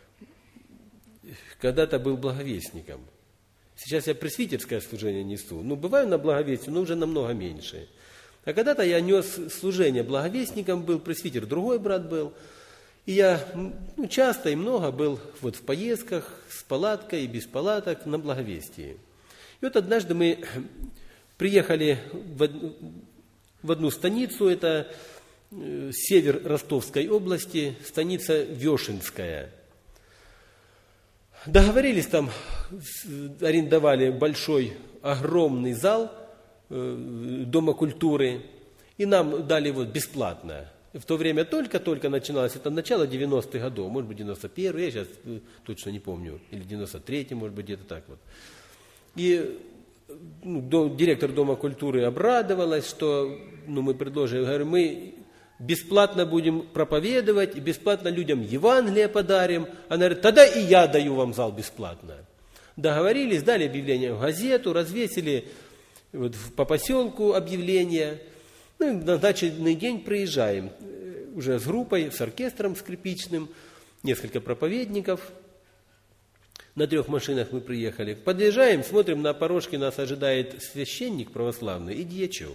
когда-то был благовестником. Сейчас я пресвитерское служение несу. Бываю на Благовестии, но уже намного меньше. А когда-то я нес служение благовестником, был пресвитер, другой брат был. И я часто и много был в поездках с палаткой и без палаток на Благовестии. И вот однажды мы приехали в одну станицу, это север Ростовской области, станица Вешенская. Договорились там, арендовали большой, огромный зал Дома культуры, и нам дали бесплатно. В то время только-только начиналось, это начало 90-х годов, может быть, 91-й, я сейчас точно не помню, или 93-й, может быть, где-то так вот. И директор Дома культуры обрадовалась, что мы предложили, говорю, мы бесплатно будем проповедовать, и бесплатно людям Евангелие подарим. Она говорит, тогда и я даю вам зал бесплатно. Договорились, дали объявление в газету, развесили по поселку объявление. На назначенный день приезжаем уже с группой, с оркестром скрипичным, несколько проповедников. На 3 машинах мы приехали. Подъезжаем, смотрим, на порожке нас ожидает священник православный и дьячок.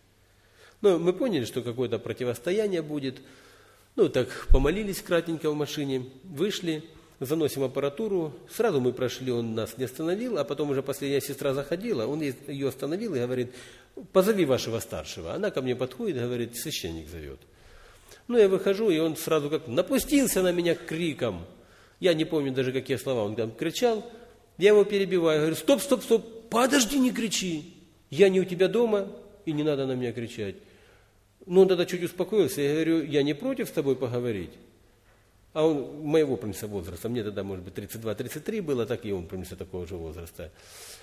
Мы поняли, что какое-то противостояние будет. Так помолились кратенько в машине, вышли, заносим аппаратуру. Сразу мы прошли, он нас не остановил, а потом уже последняя сестра заходила, он ее остановил и говорит, позови вашего старшего. Она ко мне подходит и говорит, священник зовет. Я выхожу, и он сразу как напустился на меня криком. Я не помню даже, какие слова он там кричал. Я его перебиваю, говорю, стоп, стоп, стоп, подожди, не кричи. Я не у тебя дома, и не надо на меня кричать. Он тогда чуть успокоился, я говорю, я не против с тобой поговорить. А он моего примерно возраста, мне тогда, может быть, 32-33 было, так и он примерно такого же возраста.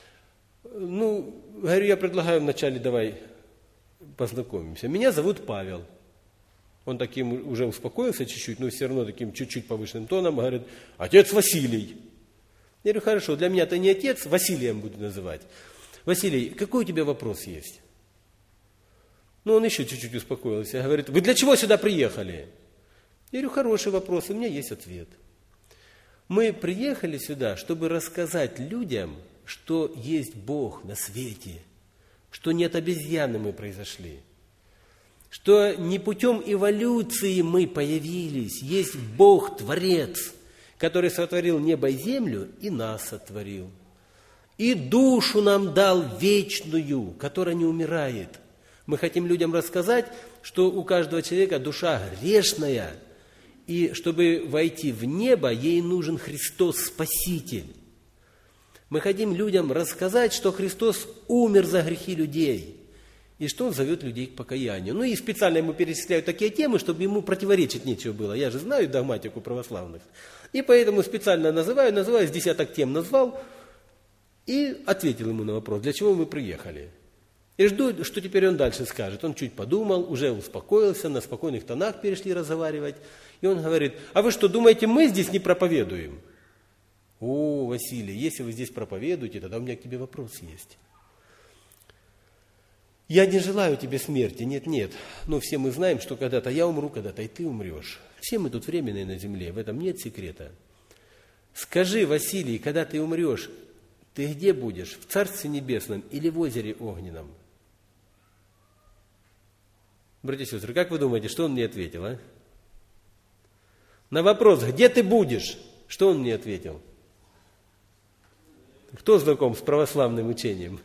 Говорю, я предлагаю вначале, давай познакомимся. Меня зовут Павел. Он таким уже успокоился чуть-чуть, но все равно таким чуть-чуть повышенным тоном говорит, отец Василий. Я говорю, хорошо, для меня ты не отец, Василием буду называть. Василий, какой у тебя вопрос есть? Он еще чуть-чуть успокоился, говорит, вы для чего сюда приехали? Я говорю, хороший вопрос, у меня есть ответ. Мы приехали сюда, чтобы рассказать людям, что есть Бог на свете, что не от обезьяны мы произошли, что не путем эволюции мы появились, есть Бог Творец, который сотворил небо и землю и нас сотворил. И душу нам дал вечную, которая не умирает. Мы хотим людям рассказать, что у каждого человека душа грешная, и чтобы войти в небо, ей нужен Христос Спаситель. Мы хотим людям рассказать, что Христос умер за грехи людей, и что Он зовет людей к покаянию. И специально ему перечисляют такие темы, чтобы ему противоречить нечего было. Я же знаю догматику православных. И поэтому специально называю с десяток тем назвал, и ответил ему на вопрос, для чего мы приехали. И жду, что теперь он дальше скажет. Он чуть подумал, уже успокоился, на спокойных тонах перешли разговаривать. И он говорит, а вы что, думаете, мы здесь не проповедуем? О, Василий, если вы здесь проповедуете, тогда у меня к тебе вопрос есть. Я не желаю тебе смерти, нет. Но все мы знаем, что когда-то я умру, когда-то и ты умрешь. Все мы тут временные на земле, в этом нет секрета. Скажи, Василий, когда ты умрешь, ты где будешь? В Царстве Небесном или в озере Огненном? Братья и сестры, как вы думаете, что он мне ответил? На вопрос, где ты будешь, что он мне ответил? Кто знаком с православным учением?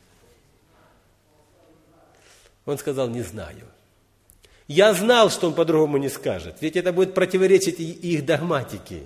Он сказал, не знаю. Я знал, что он по-другому не скажет, ведь это будет противоречить их догматике.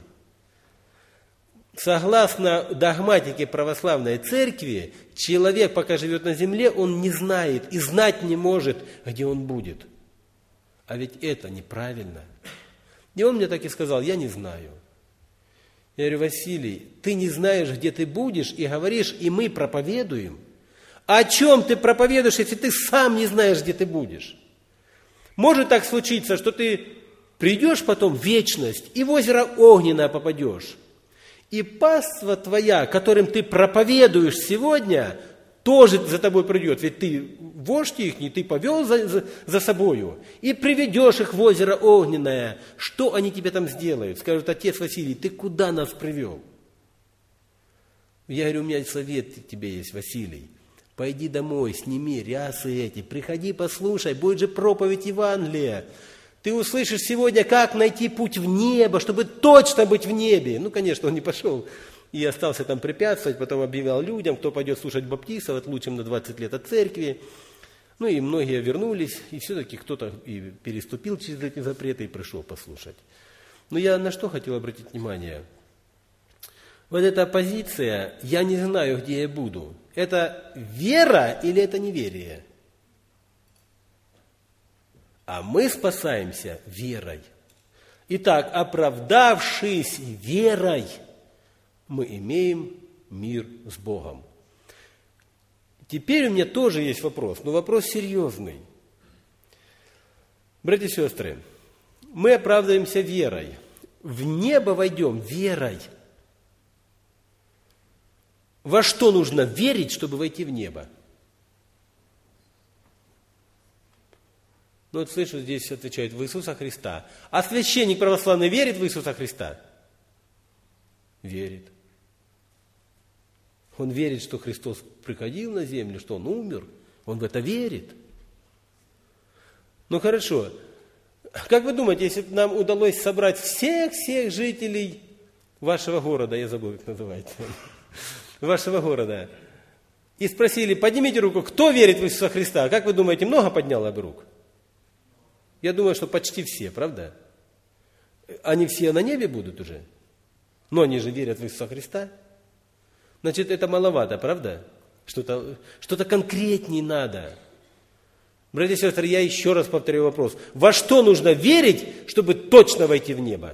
Согласно догматике православной церкви, человек, пока живет на земле, он не знает и знать не может, где он будет. А ведь это неправильно. И он мне так и сказал, я не знаю. Я говорю, Василий, ты не знаешь, где ты будешь, и говоришь, и мы проповедуем. О чем ты проповедуешь, если ты сам не знаешь, где ты будешь? Может так случиться, что ты придешь потом в вечность и в озеро Огненное попадешь. И паства твоя, которым ты проповедуешь сегодня, тоже за тобой придет. Ведь ты вождь их, ты повел за собою. И приведешь их в озеро Огненное. Что они тебе там сделают? Скажут, отец Василий, ты куда нас привел? Я говорю, у меня совет тебе есть, Василий. Пойди домой, сними рясы эти, приходи, послушай, будет же проповедь Евангелия. Ты услышишь сегодня, как найти путь в небо, чтобы точно быть в небе. Ну, конечно, он не пошел и остался там препятствовать, потом объявлял людям, кто пойдет слушать баптистов, отлучим на 20 лет от церкви. Ну, и многие вернулись, и все-таки кто-то и переступил через эти запреты и пришел послушать. Но я на что хотел обратить внимание? Вот эта позиция, я не знаю, где я буду. Это вера или это неверие? А мы спасаемся верой. Итак, оправдавшись верой, мы имеем мир с Богом. Теперь у меня тоже есть вопрос, но вопрос серьезный. Братья и сестры, мы оправдываемся верой. В небо войдем верой. Во что нужно верить, чтобы войти в небо? Ну, вот слышу, здесь отвечают в Иисуса Христа. А священник православный верит в Иисуса Христа? Верит. Он верит, что Христос приходил на землю, что Он умер. Он в это верит. Ну, хорошо. Как вы думаете, если бы нам удалось собрать всех жителей вашего города, я забыл, как называется, вашего города, и спросили, поднимите руку, кто верит в Иисуса Христа? Как вы думаете, много подняло бы рук? Я думаю, что почти все, правда? Они все на небе будут уже? Но они же верят в Иисуса Христа. Значит, это маловато, правда? Что-то конкретнее надо. Братья и сестры, я еще раз повторю вопрос. Во что нужно верить, чтобы точно войти в небо?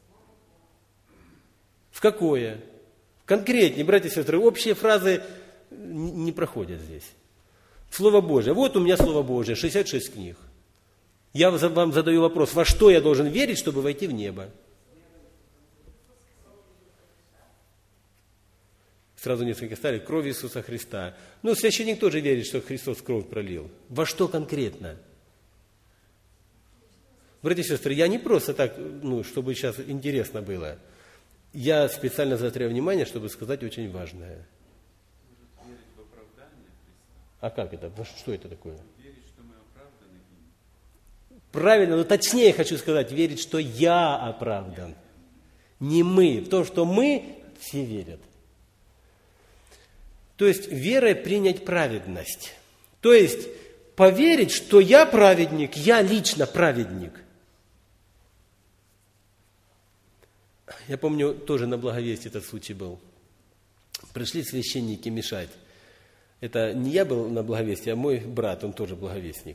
В какое? Конкретнее, братья и сестры, общие фразы не проходят здесь. Слово Божие. Вот у меня Слово Божие, 66 книг. Я вам задаю вопрос, во что я должен верить, чтобы войти в небо? Сразу несколько стали, кровь Иисуса Христа. Ну, священник тоже верит, что Христос кровь пролил. Во что конкретно? Братья и сестры, я не просто так, чтобы сейчас интересно было. Я специально заостряю внимание, чтобы сказать очень важное. Может верить в оправдание Христа? А как это? Что это такое? Верить, что мы оправданы им. Правильно, но точнее хочу сказать, верить, что я оправдан. Не мы. В то, что мы, все верят. То есть верой принять праведность. То есть поверить, что я праведник, я лично праведник. Я помню, тоже на Благовестии этот случай был. Пришли священники мешать. Это не я был на Благовестии, а мой брат, он тоже благовестник.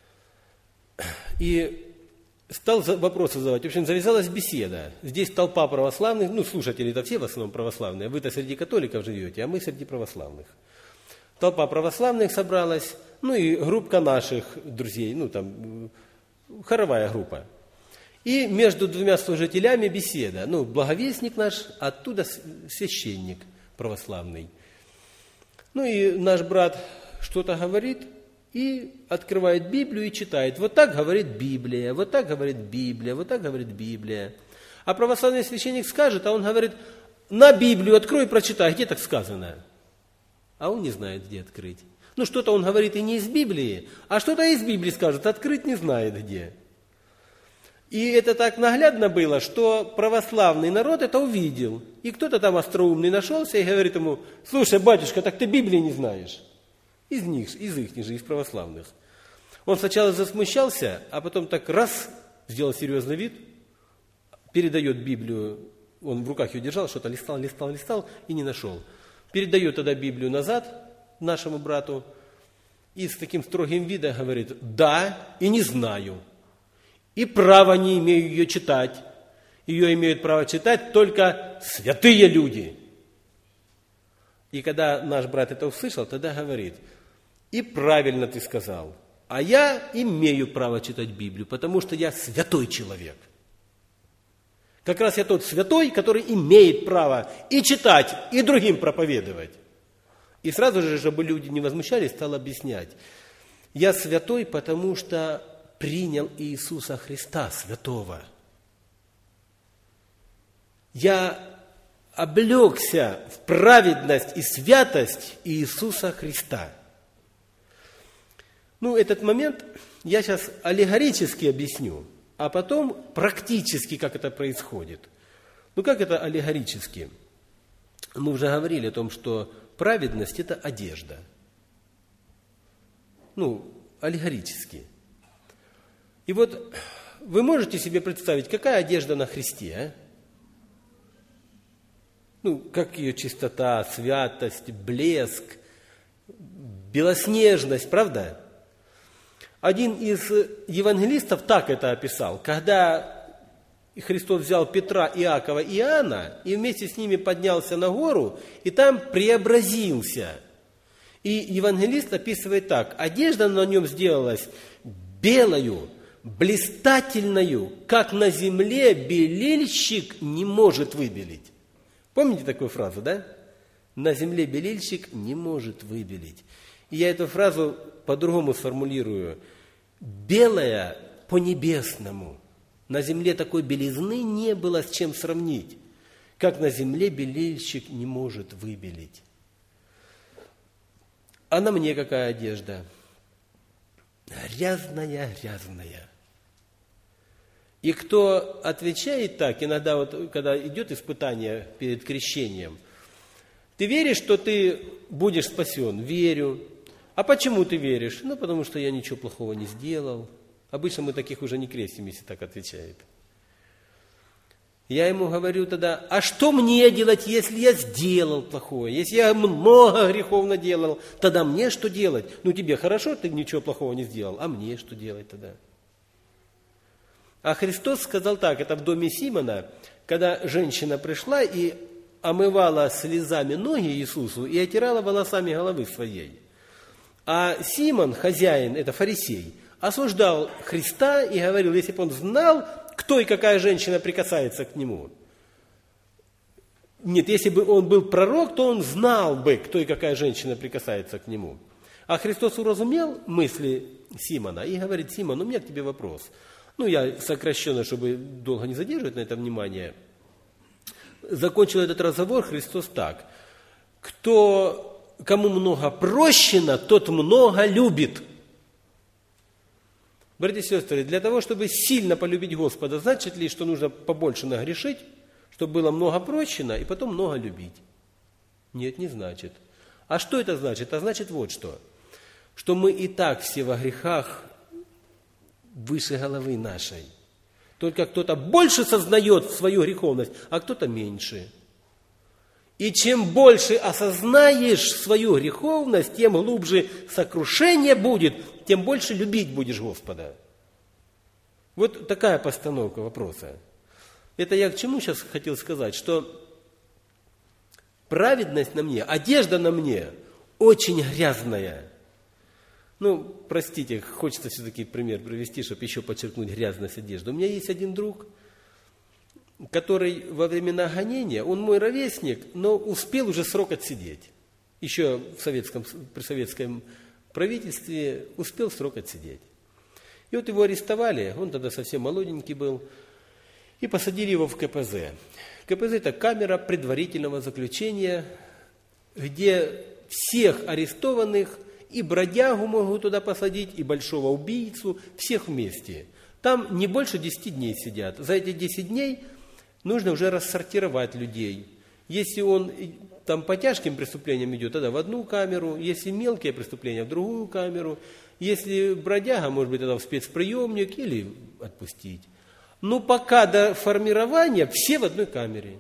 И стал вопросы задавать. В общем, завязалась беседа. Здесь толпа православных, слушатели-то все в основном православные. Вы-то среди католиков живете, а мы среди православных. Толпа православных собралась, и группка наших друзей, хоровая группа. И между двумя служителями беседа. Благовестник наш, оттуда священник православный. И наш брат что-то говорит, и открывает Библию и читает. Вот так говорит Библия, вот так говорит Библия, вот так говорит Библия. А православный священник скажет, а он говорит, на Библию открой и прочитай, где так сказано? А он не знает, где открыть. Что-то он говорит и не из Библии, а что-то из Библии скажет, открыть не знает где. И это так наглядно было, что православный народ это увидел. И кто-то там остроумный нашелся и говорит ему: слушай, батюшка, так ты Библии не знаешь. Из их же, из православных. Он сначала засмущался, а потом так раз, сделал серьезный вид, передает Библию, он в руках ее держал, что-то листал и не нашел. Передает тогда Библию назад нашему брату и с таким строгим видом говорит: да, и не знаю, и права не имею ее читать. Ее имеют право читать только святые люди. И когда наш брат это услышал, тогда говорит: и правильно ты сказал, а я имею право читать Библию, потому что я святой человек. Как раз я тот святой, который имеет право и читать, и другим проповедовать. И сразу же, чтобы люди не возмущались, стал объяснять: я святой, потому что принял Иисуса Христа святого. Я облегся в праведность и святость Иисуса Христа. Этот момент я сейчас аллегорически объясню, а потом практически, как это происходит. Как это аллегорически? Мы уже говорили о том, что праведность – это одежда. Аллегорически. И вот вы можете себе представить, какая одежда на Христе, как ее чистота, святость, блеск, белоснежность, правда? Один из евангелистов так это описал, когда Христос взял Петра, Иакова и Иоанна и вместе с ними поднялся на гору, и там преобразился. И евангелист описывает так: одежда на нем сделалась белою, блистательною, как на земле белильщик не может выбелить. Помните такую фразу, да? На земле белильщик не может выбелить. И я эту фразу по-другому сформулирую: белая по-небесному. На земле такой белизны не было с чем сравнить, как на земле белильщик не может выбелить. А на мне какая одежда? Грязная. И кто отвечает так, иногда когда идет испытание перед крещением: ты веришь, что ты будешь спасен? Верю. А почему ты веришь? Потому что я ничего плохого не сделал. Обычно мы таких уже не крестим, если так отвечает. Я ему говорю тогда: а что мне делать, если я сделал плохое? Если я много грехов наделал, тогда мне что делать? Тебе хорошо, ты ничего плохого не сделал, а мне что делать тогда? А Христос сказал так, это в доме Симона, когда женщина пришла и омывала слезами ноги Иисусу и отирала волосами головы своей. А Симон, хозяин, это фарисей, осуждал Христа и говорил: если бы он знал, кто и какая женщина прикасается к нему. Нет, если бы он был пророк, то он знал бы, кто и какая женщина прикасается к нему. А Христос уразумел мысли Симона и говорит: Симон, у меня к тебе вопрос. Я сокращенно, чтобы долго не задерживать на это внимание, закончил этот разговор Христос так: кому много прощено, тот много любит. Братья и сестры, для того, чтобы сильно полюбить Господа, значит ли, что нужно побольше нагрешить, чтобы было много прощено и потом много любить? Нет, не значит. А что это значит? Это значит вот что. Что мы и так все во грехах выше головы нашей. Только кто-то больше сознает свою греховность, а кто-то меньше. И чем больше осознаешь свою греховность, тем глубже сокрушение будет, тем больше любить будешь Господа. Вот такая постановка вопроса. Это я к чему сейчас хотел сказать, что праведность на мне, одежда на мне очень грязная. Простите, хочется все-таки пример привести, чтобы еще подчеркнуть грязность одежды. У меня есть один друг, который во времена гонения, он мой ровесник, но успел уже срок отсидеть. Еще при советском правительстве успел срок отсидеть. И вот его арестовали, он тогда совсем молоденький был, и посадили его в КПЗ. КПЗ – это камера предварительного заключения, где всех арестованных, и бродягу могут туда посадить, и большого убийцу, всех вместе. Там не больше 10 дней сидят. За эти 10 дней нужно уже рассортировать людей. Если он там по тяжким преступлениям идет, тогда в одну камеру. Если мелкие преступления, в другую камеру. Если бродяга, может быть, тогда в спецприемник или отпустить. Но пока до формирования все в одной камере.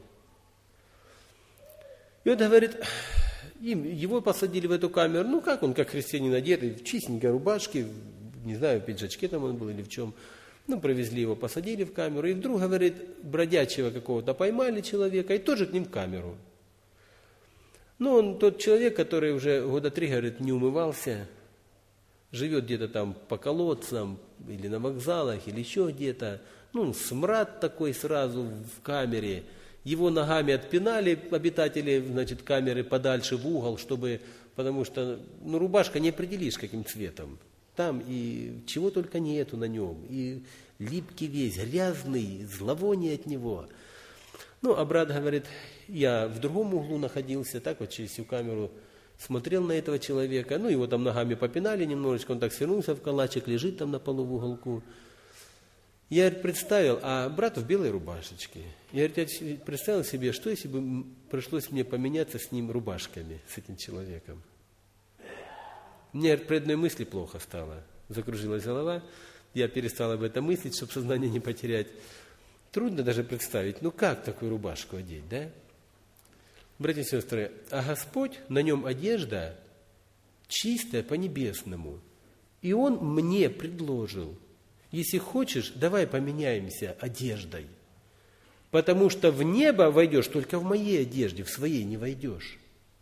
И он говорит, его посадили в эту камеру. Ну как он, как христианин одетый, в чистенькой рубашке, не знаю, в пиджачке там он был или в чем. Ну, провезли его, посадили в камеру. И вдруг, говорит, бродячего какого-то поймали человека и тоже к ним в камеру. Ну, он тот человек, который уже года 3, говорит, не умывался, живет где-то там по колодцам или на вокзалах, или еще где-то. Ну, смрад такой сразу в камере. Его ногами отпинали обитатели, значит, камеры подальше в угол, потому что, ну, рубашка не определишь, каким цветом. Там и чего только нету на нем, и липкий весь, грязный, зловоние от него. Ну, а брат говорит, я в другом углу находился, так вот через всю камеру смотрел на этого человека, ну, его там ногами попинали немножечко, он так свернулся в калачик, лежит там на полу в уголку. Я, говорит, представил, а брат в белой рубашечке. Я, говорит, представил себе, что если бы пришлось мне поменяться с ним рубашками, с этим человеком. Мне при одной мысли плохо стало, закружилась голова, я перестал об этом мыслить, чтобы сознание не потерять. Трудно даже представить, ну как такую рубашку одеть, да? Братья и сестры, а Господь, на нем одежда чистая по-небесному. И Он мне предложил, если хочешь, давай поменяемся одеждой. Потому что в небо войдешь только в моей одежде, в своей не войдешь.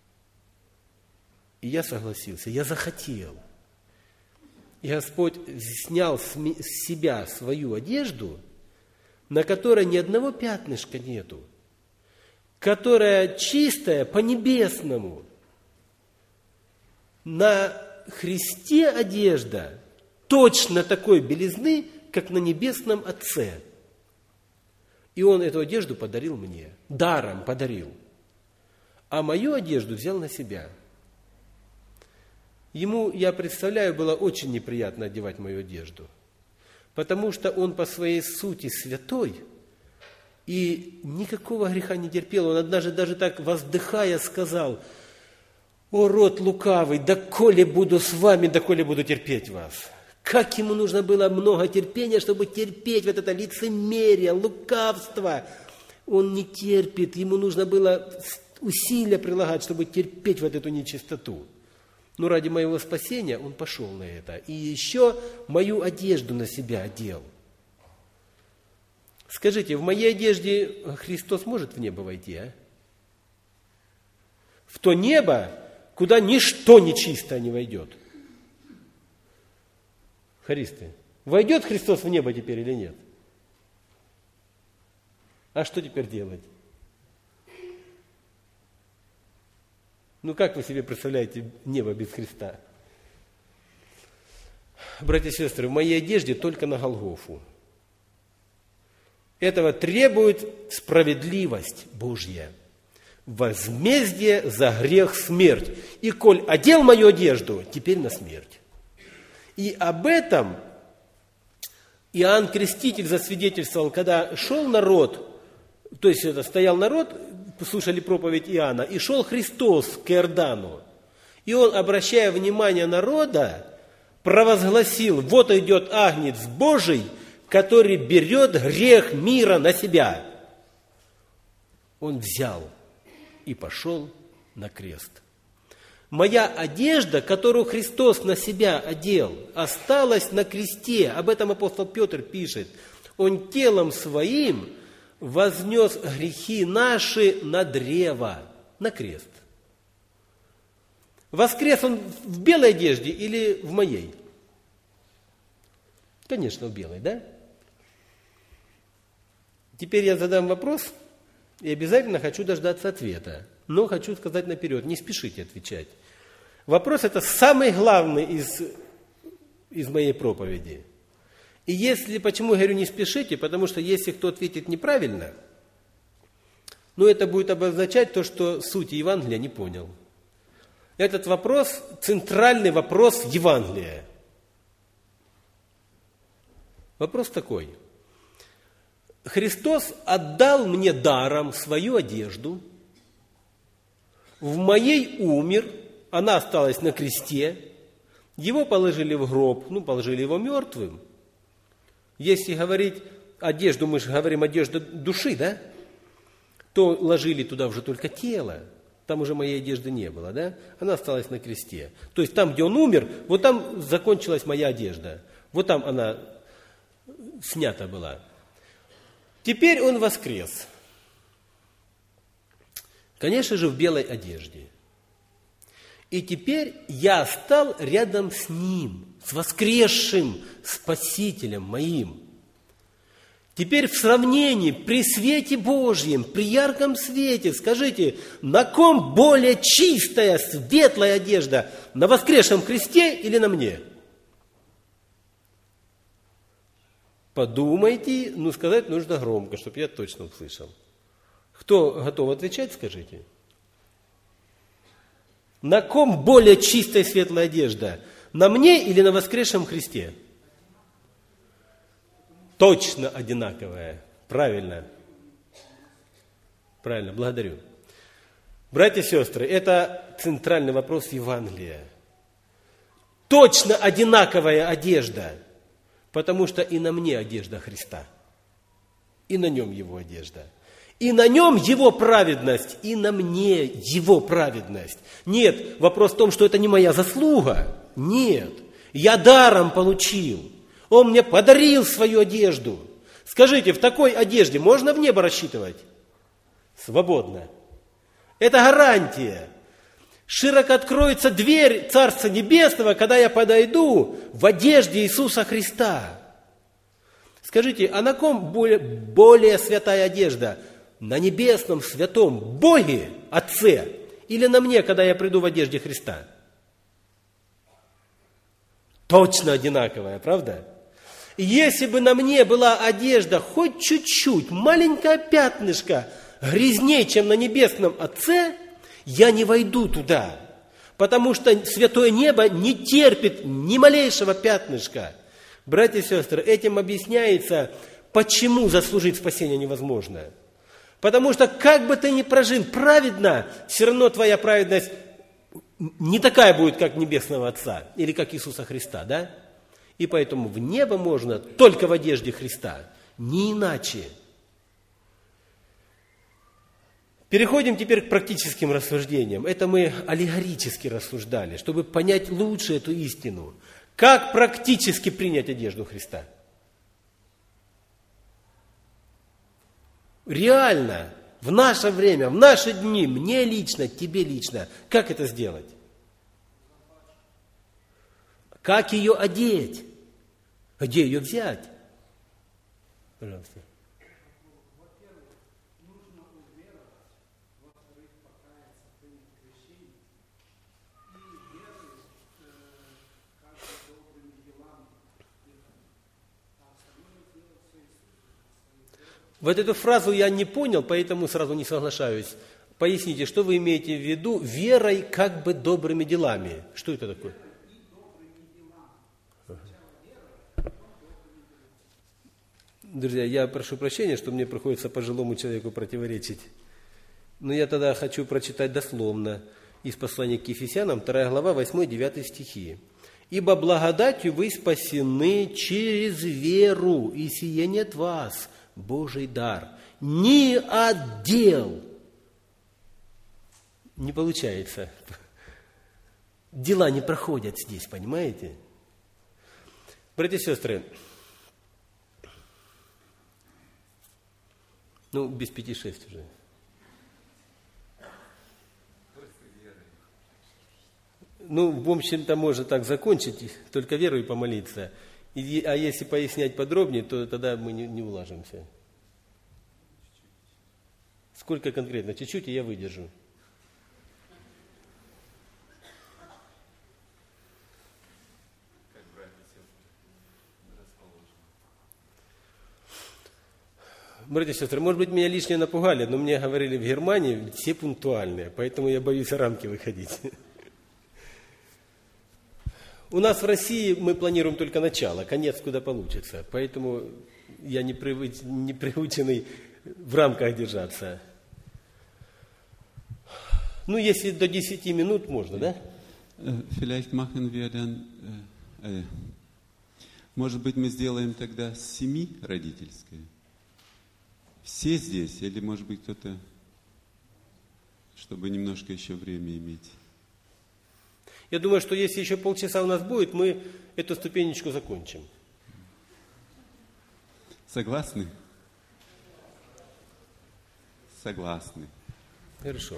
И я согласился, я захотел. И Господь снял с себя свою одежду, на которой ни одного пятнышка нету, которая чистая по-небесному. На Христе одежда точно такой белизны, как на небесном Отце. И Он эту одежду подарил мне, даром подарил. А мою одежду взял на себя. Ему, я представляю, было очень неприятно одевать мою одежду, потому что Он по своей сути святой и никакого греха не терпел. Он однажды даже так воздыхая сказал: «О, род лукавый, доколе буду с вами, доколе буду терпеть вас». Как ему нужно было много терпения, чтобы терпеть вот это лицемерие, лукавство. Он не терпит, ему нужно было усилия прилагать, чтобы терпеть вот эту нечистоту. Но ради моего спасения он пошел на это. И еще мою одежду на себя одел. Скажите, в моей одежде Христос может в небо войти, а? В то небо, куда ничто нечистое не войдет. Харисты, войдет Христос в небо теперь или нет? А что теперь делать? Ну, как вы себе представляете небо без Христа? Братья и сестры, в моей одежде только на Голгофу. Этого требует справедливость Божья. Возмездие за грех смерть. И коль одел мою одежду, теперь на смерть. И об этом Иоанн Креститель засвидетельствовал, когда шел народ, то есть это стоял народ, слушали проповедь Иоанна, и шел Христос к Иордану. И он, обращая внимание народа, провозгласил: вот идет Агнец Божий, который берет грех мира на себя. Он взял и пошел на крест. Моя одежда, которую Христос на себя одел, осталась на кресте. Об этом апостол Петр пишет. Он телом своим вознес грехи наши на древо, на крест. Воскрес он в белой одежде или в моей? Конечно, в белой, да? Теперь я задам вопрос и обязательно хочу дождаться ответа. Но хочу сказать наперед, не спешите отвечать. Вопрос это самый главный из моей проповеди. И если, почему я говорю не спешите, потому что если кто ответит неправильно, ну это будет обозначать то, что суть Евангелия не понял. Этот вопрос – центральный вопрос Евангелия. Вопрос такой. Христос отдал мне даром свою одежду, в моей умер, она осталась на кресте, его положили в гроб, положили его мертвым. Если говорить одежду, мы же говорим одежда души, да? То ложили туда уже только тело, там уже моей одежды не было, да? Она осталась на кресте. То есть там, где он умер, вот там закончилась моя одежда. Вот там она снята была. Теперь он воскрес. Конечно же, в белой одежде. И теперь я стал рядом с Ним, с воскресшим Спасителем моим. Теперь в сравнении, при свете Божьем, при ярком свете, скажите, на ком более чистая, светлая одежда? На воскресшем Христе или на мне? Подумайте, сказать нужно громко, чтобы я точно услышал. Кто готов отвечать, скажите. На ком более чистая светлая одежда? На мне или на воскресшем Христе? Точно одинаковая. Правильно. Правильно, благодарю. Братья и сестры, это центральный вопрос Евангелия. Точно одинаковая одежда. Потому что и на мне одежда Христа. И на нем Его одежда. И на нем Его праведность, и на мне Его праведность. Нет, вопрос в том, что это не моя заслуга. Нет, я даром получил. Он мне подарил свою одежду. Скажите, в такой одежде можно в небо рассчитывать? Свободно. Это гарантия. Широко откроется дверь Царства Небесного, когда я подойду в одежде Иисуса Христа. Скажите, а на ком более святая одежда? На небесном святом Боге, Отце, или на мне, когда я приду в одежде Христа? Точно одинаковая, правда? Если бы на мне была одежда хоть чуть-чуть, маленькое пятнышко, грязнее, чем на небесном Отце, я не войду туда, потому что святое небо не терпит ни малейшего пятнышка. Братья и сестры, этим объясняется, почему заслужить спасение невозможно. Потому что как бы ты ни прожил праведно, все равно твоя праведность не такая будет, как Небесного Отца или как Иисуса Христа, да? И поэтому в небо можно только в одежде Христа, не иначе. Переходим теперь к практическим рассуждениям. Это мы аллегорически рассуждали, чтобы понять лучше эту истину. Как практически принять одежду Христа? Реально, в наше время, в наши дни, мне лично, тебе лично, как это сделать? Как ее одеть? Где ее взять? Пожалуйста. Во-первых, нужно уверовать, во-вторых, покаяться, принять крещение, и верой, как бы добрыми делами, а остальное делать все Иисус. Вот эту фразу я не понял, поэтому сразу не соглашаюсь. Поясните, что вы имеете в виду верой как бы добрыми делами? Что это такое? Друзья, я прошу прощения, что мне приходится пожилому человеку противоречить. Но я тогда хочу прочитать дословно из послания к Ефесянам, 2 глава, 8-9 стихи. «Ибо благодатью вы спасены через веру, и сие не от вас, Божий дар, не от дел». Не получается. Дела не проходят здесь, понимаете? Братья и сестры, без 5-6 уже. В общем-то, можно так закончить, только верой помолиться. А если пояснять подробнее, то тогда мы не уложимся. Сколько конкретно? Чуть-чуть, и я выдержу. Братья и сестры, может быть, меня лишнее напугали, но мне говорили в Германии, все пунктуальные, поэтому я боюсь рамки выходить. У нас в России мы планируем только начало, конец куда получится. Поэтому я не приученный в рамках держаться. Ну, если до 10 минут можно, да? Vielleicht machen wir dann, может быть, мы сделаем тогда с 7 родительское. Все здесь, или, может быть, кто-то, чтобы немножко еще время иметь. Я думаю, что если еще полчаса у нас будет, мы эту ступенечку закончим. Согласны? Согласны. Хорошо.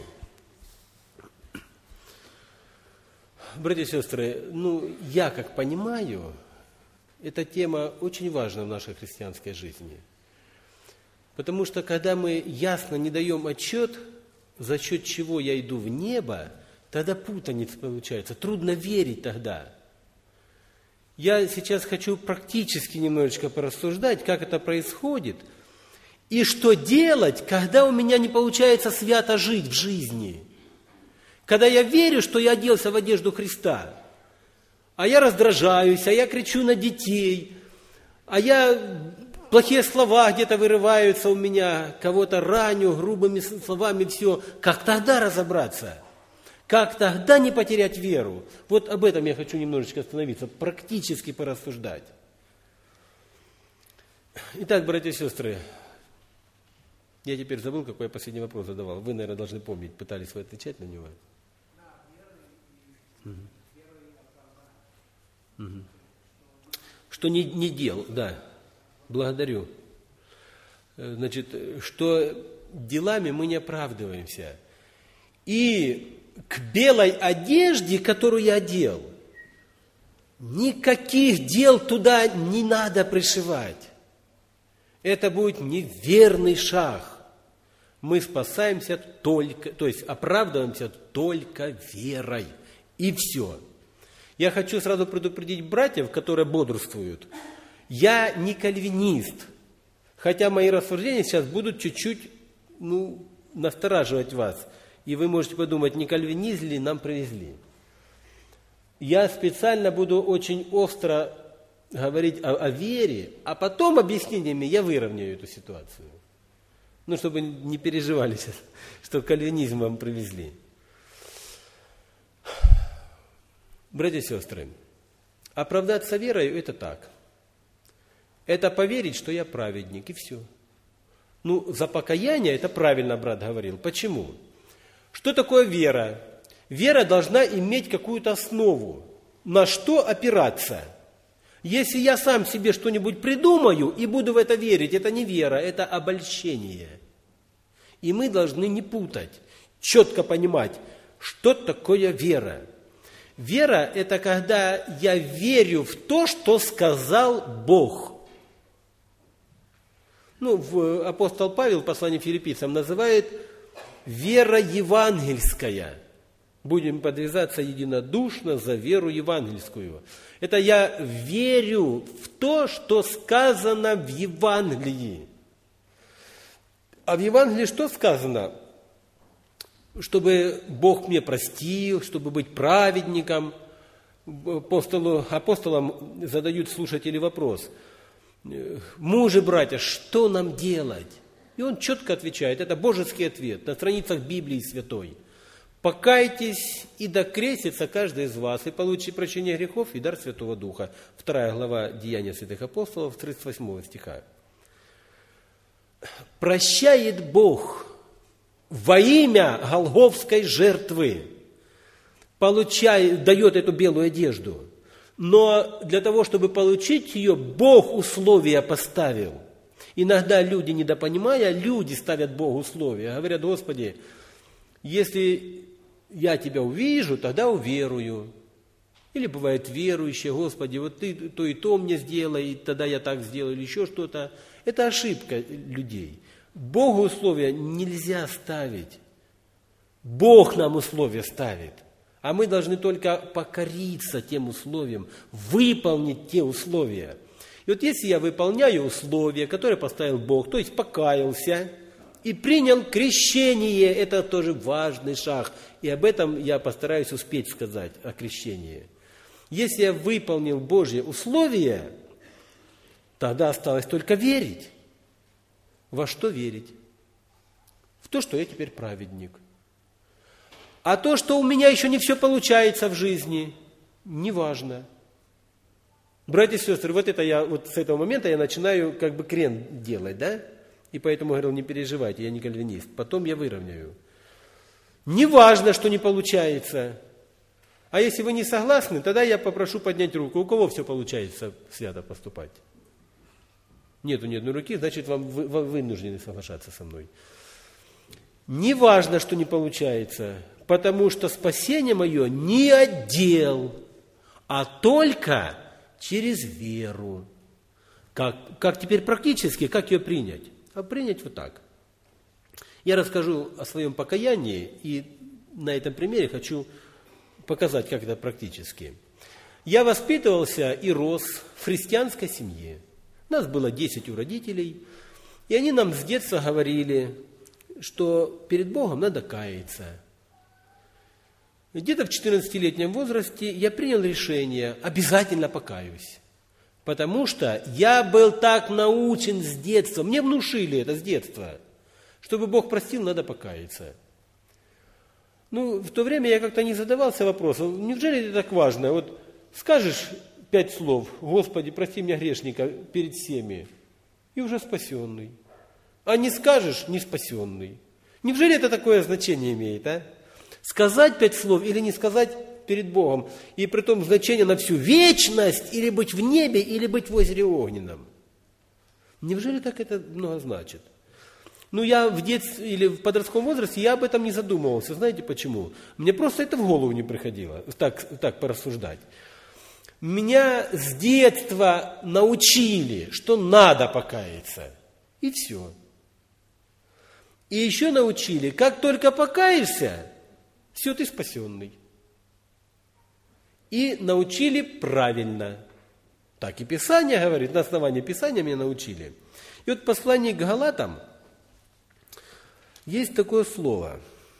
Братья и сестры, я как понимаю, эта тема очень важна в нашей христианской жизни. Потому что когда мы ясно не даем отчет, за счет чего я иду в небо, тогда путаница получается. Трудно верить тогда. Я сейчас хочу практически немножечко порассуждать, как это происходит, и что делать, когда у меня не получается свято жить в жизни. Когда я верю, что я оделся в одежду Христа, а я раздражаюсь, а я кричу на детей, а я плохие слова где-то вырываются у меня, кого-то раню грубыми словами, все. Как тогда разобраться? Как тогда не потерять веру? Вот об этом я хочу немножечко остановиться, практически порассуждать. Итак, братья и сестры, я теперь забыл, какой я последний вопрос задавал. Вы, наверное, должны помнить, пытались вы отвечать на него. Что не делал, да, благодарю. Значит, что делами мы не оправдываемся. И к белой одежде, которую я одел, никаких дел туда не надо пришивать. Это будет неверный шаг. Мы спасаемся только, то есть оправдываемся только верой. И все. Я хочу сразу предупредить братьев, которые бодрствуют. Я не кальвинист. Хотя мои рассуждения сейчас будут чуть-чуть, настораживать вас. И вы можете подумать, не кальвинизм ли нам привезли. Я специально буду очень остро говорить о вере, а потом объяснениями я выровняю эту ситуацию. Чтобы не переживали сейчас, что кальвинизм вам привезли. Братья и сестры, оправдаться верою – это так. Это поверить, что я праведник, и все. За покаяние это правильно брат говорил. Почему? Что такое вера? Вера должна иметь какую-то основу. На что опираться? Если я сам себе что-нибудь придумаю и буду в это верить, это не вера, это обольщение. И мы должны не путать, четко понимать, что такое вера. Вера – это когда я верю в то, что сказал Бог. Апостол Павел в послании Филиппийцам называет вера евангельская. Будем подвязаться единодушно за веру евангельскую. Это я верю в то, что сказано в Евангелии. А в Евангелии что сказано? Чтобы Бог мне простил, чтобы быть праведником. Апостолам задают слушатели вопрос. Мужи, братья, что нам делать? И он четко отвечает. Это божеский ответ на страницах Библии Святой. Покайтесь, и докрестится каждый из вас, и получите прощение грехов и дар Святого Духа. 2 глава Деяния святых апостолов, 38 стиха. Прощает Бог во имя голгофской жертвы, дает эту белую одежду. Но для того, чтобы получить ее, Бог условия поставил. Иногда люди, недопонимая, люди ставят Богу условия. Говорят: Господи, если я Тебя увижу, тогда уверую. Или бывает верующие: Господи, вот Ты то и то мне сделай, и тогда я так сделаю, или еще что-то. Это ошибка людей. Богу условия нельзя ставить. Бог нам условия ставит. А мы должны только покориться тем условиям, выполнить те условия. И вот если я выполняю условия, которые поставил Бог, то есть покаялся и принял крещение, это тоже важный шаг. И об этом я постараюсь успеть сказать, о крещении. Если я выполнил Божье условие, тогда осталось только верить. Во что верить? В то, что я теперь праведник. А то, что у меня еще не все получается в жизни, неважно. Братья и сестры, вот с этого момента я начинаю как бы крен делать, да? И поэтому говорил, не переживайте, я не кальвинист. Потом я выровняю. Неважно, что не получается. А если вы не согласны, тогда я попрошу поднять руку. У кого все получается свято поступать? Нету ни одной руки, значит, вы вынуждены соглашаться со мной. Неважно, что не получается, потому что спасение мое не от дел, а только через веру. Как теперь практически, как ее принять? А принять вот так. Я расскажу о своем покаянии, и на этом примере хочу показать, как это практически. Я воспитывался и рос в христианской семье. Нас было 10 у родителей, и они нам с детства говорили, что перед Богом надо каяться. Где-то в 14-летнем возрасте я принял решение, обязательно покаюсь. Потому что я был так научен с детства, мне внушили это с детства, чтобы Бог простил, надо покаяться. В то время я как-то не задавался вопросом, неужели это так важно? Вот скажешь 5 слов, Господи, прости меня грешника перед всеми, и уже спасенный. А не скажешь, не спасенный. Неужели это такое значение имеет, а? Сказать 5 слов или не сказать перед Богом, и при том значение на всю вечность, или быть в небе, или быть в озере огненном. Неужели так это много значит? Я в детстве или в подростковом возрасте я об этом не задумывался. Знаете почему? Мне просто это в голову не приходило, так порассуждать. Меня с детства научили, что надо покаяться. И все. И еще научили, как только покаешься, все, ты спасенный. И научили правильно. Так и Писание говорит, на основании Писания меня научили. И вот в послании к Галатам есть такое слово.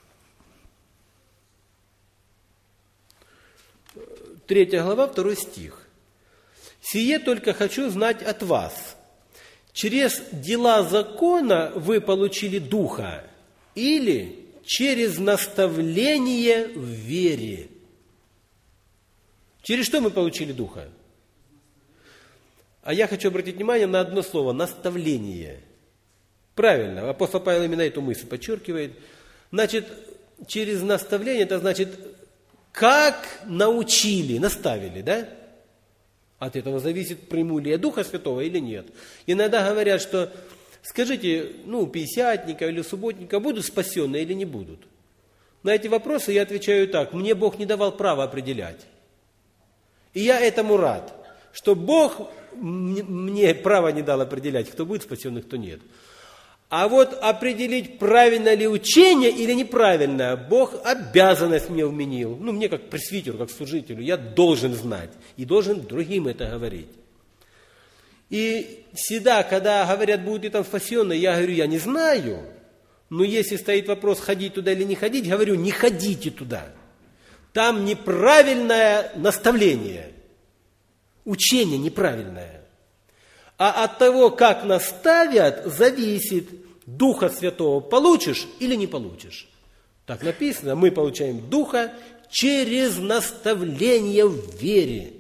3 глава, 2 стих. «Сие только хочу знать от вас. Через дела закона вы получили Духа, или через наставление в вере». Через что мы получили Духа? А я хочу обратить внимание на одно слово – наставление. Правильно, апостол Павел именно эту мысль подчеркивает. Значит, через наставление, это значит, как научили, наставили, да? От этого зависит, приму ли я Духа Святого или нет. Иногда говорят, что скажите, пятидесятника или субботника, будут спасенны или не будут? На эти вопросы я отвечаю так: мне Бог не давал права определять. И я этому рад, что Бог мне право не дал определять, кто будет спасен, кто нет. А вот определить, правильно ли учение или неправильно, Бог обязанность мне вменил. Мне как пресвитеру, как служителю, я должен знать и должен другим это говорить. И всегда, когда говорят, будет ли там спасенный, я говорю, я не знаю. Но если стоит вопрос, ходить туда или не ходить, говорю, не ходите туда. Там неправильное наставление, учение неправильное. А от того, как наставят, зависит, Духа Святого получишь или не получишь. Так написано, мы получаем Духа через наставление в вере.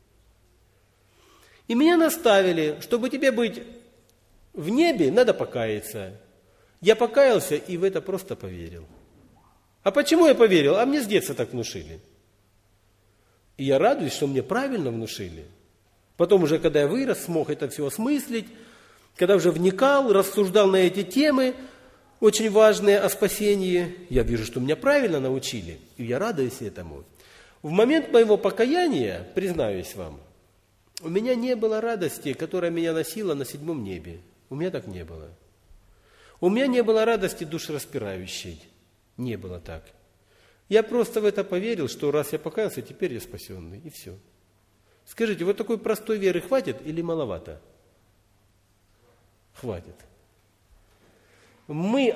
И меня наставили, чтобы тебе быть в небе, надо покаяться. Я покаялся и в это просто поверил. А почему я поверил? А мне с детства так внушили. И я радуюсь, что мне правильно внушили. Потом уже, когда я вырос, смог это все осмыслить, когда уже вникал, рассуждал на эти темы, очень важные о спасении, я вижу, что меня правильно научили, и я радуюсь этому. В момент моего покаяния, признаюсь вам, у меня не было радости, которая меня носила на 7 небе. У меня так не было. У меня не было радости душераспирающей. Не было так. Я просто в это поверил, что раз я покаялся, теперь я спасенный, и все. Скажите, вот такой простой веры хватит или маловато? Хватит. Мы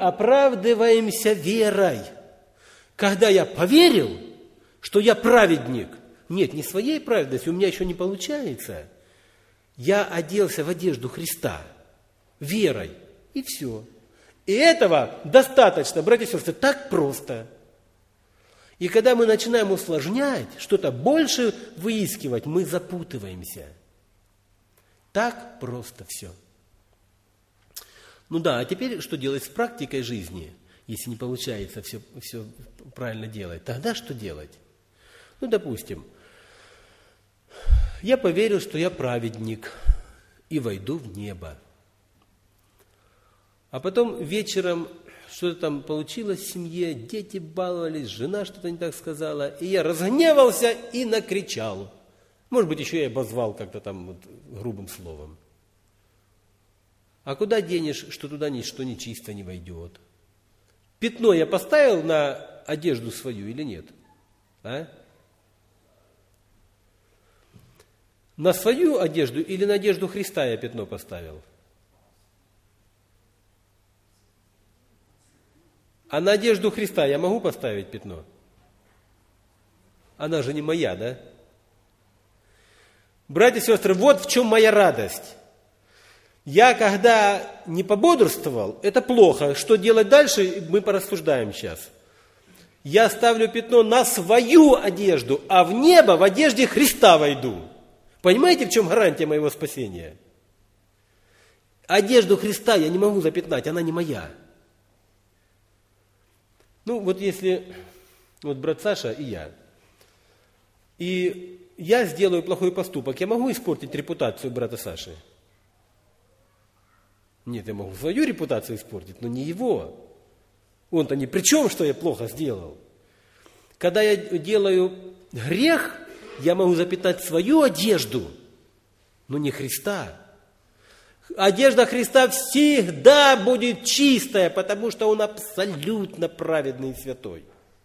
оправдываемся верой. Когда я поверил, что я праведник, Нет, не своей праведностью, у меня еще не получается. Я оделся в одежду Христа, верой, и все. И этого достаточно, братья и сестры, так просто. И когда мы начинаем усложнять, что-то больше выискивать, мы запутываемся. Так просто все. Ну да, а теперь что делать с практикой жизни, если не получается все правильно делать? Тогда что делать? Ну, допустим, я поверил, что я праведник и войду в небо. А потом вечером что-то там получилось в семье, дети баловались, жена что-то не так сказала, и я разгневался и накричал. Может быть, еще и обозвал как-то там вот грубым словом. А куда денешь, что туда ничто нечисто не войдет? Пятно я поставил на одежду свою или нет? А? На свою одежду или на одежду Христа я пятно поставил? А на одежду Христа я могу поставить пятно? Она же не моя, да? Братья и сестры, вот в чем моя радость. Я, когда не пободрствовал, это плохо. Что делать дальше, мы порассуждаем сейчас. Я ставлю пятно на свою одежду, а в небо в одежде Христа войду. Понимаете, в чем гарантия моего спасения? Одежду Христа я не могу запятнать, она не моя. Ну, вот если вот брат Саша и я сделаю плохой поступок, я могу испортить репутацию брата Саши? Нет, я могу свою репутацию испортить, но не его. Он-то ни при чем, что я плохо сделал. Когда я делаю грех, я могу запятнать свою одежду, но не Христа. Одежда Христа всегда будет чистая, потому что Он абсолютно праведный и святой.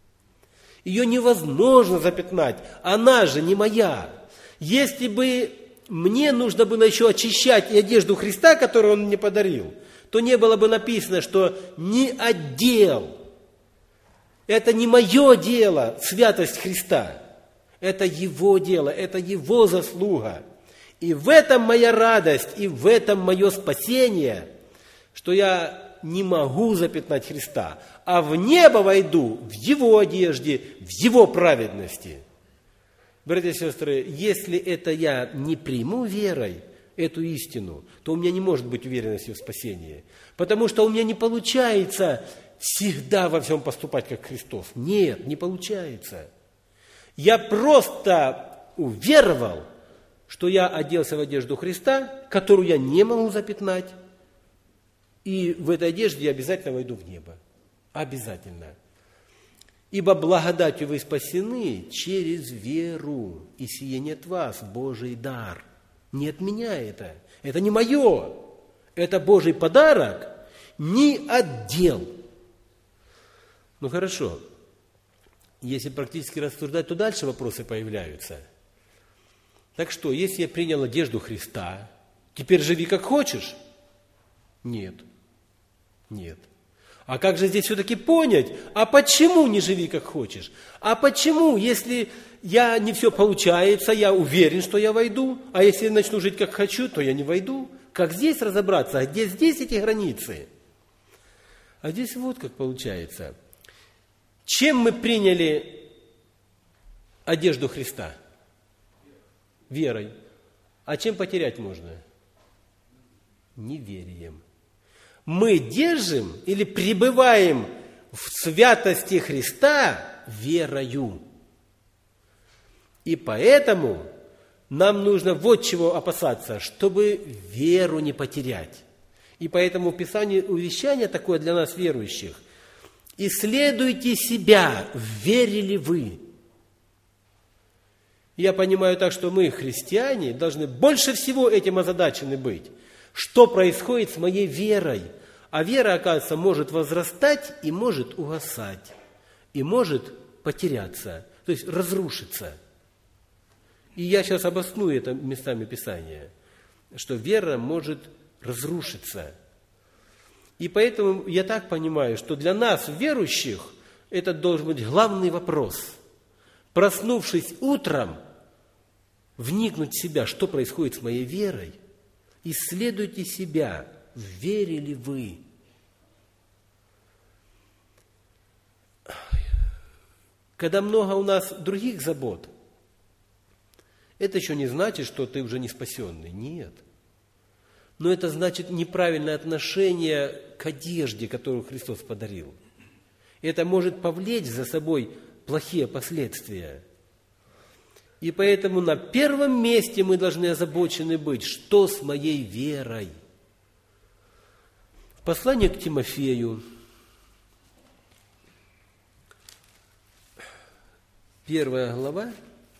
Ее невозможно запятнать, она же не моя. Если бы мне нужно было еще очищать и одежду Христа, которую Он мне подарил, то не было бы написано, что не отдел. Это не мое дело, святость Христа. Это Его дело, это Его заслуга. И в этом моя радость, и в этом мое спасение, что я не могу запятнать Христа, а в небо войду в Его одежде, в Его праведности. Братья и сестры, если это я не приму верой, эту истину, то у меня не может быть уверенности в спасении. Потому что у меня не получается всегда во всем поступать, как Христос. Нет, не получается. Я просто уверовал, что я оделся в одежду Христа, которую я не могу запятнать, и в этой одежде я обязательно войду в небо. Обязательно. Ибо благодатью вы спасены через веру, и сие не от вас, Божий дар. Не от меня это. Это не мое. Это Божий подарок, не отдел. Ну хорошо. Если практически рассуждать, то дальше вопросы появляются. Так что, если я принял одежду Христа, теперь живи как хочешь? Нет. Нет. А как же здесь все-таки понять, а почему не живи как хочешь? А почему, если я не все получается, я уверен, что я войду, а если я начну жить как хочу, то я не войду? Как здесь разобраться? А где здесь эти границы? А здесь вот как получается. Чем мы приняли одежду Христа? Верой. А чем потерять можно? Неверием. Мы держим или пребываем в святости Христа верою. И поэтому нам нужно вот чего опасаться, чтобы веру не потерять. И поэтому в Писании увещание такое для нас, верующих. Исследуйте себя, верили вы. Я понимаю так, что мы, христиане, должны больше всего этим озадачены быть. Что происходит с моей верой? А вера, оказывается, может возрастать и может угасать. И может потеряться, то есть разрушиться. И я сейчас обосную это местами Писания, что вера может разрушиться. И поэтому я так понимаю, что для нас, верующих, это должен быть главный вопрос. Проснувшись утром, вникнуть в себя, что происходит с моей верой, исследуйте себя, в вере ли вы. Когда много у нас других забот, это еще не значит, что ты уже не спасенный. Нет. Но это значит неправильное отношение к одежде, которую Христос подарил. Это может повлечь за собой плохие последствия. И поэтому на первом месте мы должны озабочены быть, что с моей верой. Послание к Тимофею, 1 глава,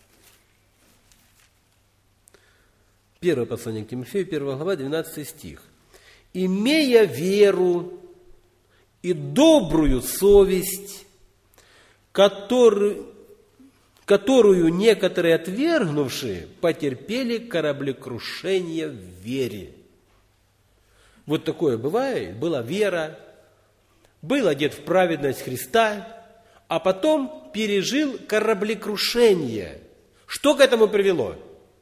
первое послание к Тимофею, 1 глава, 12 стих. «Имея веру и добрую совесть, которую некоторые отвергнувшие потерпели кораблекрушение в вере». Вот такое бывает. Была вера, был одет в праведность Христа, а потом пережил кораблекрушение. Что к этому привело?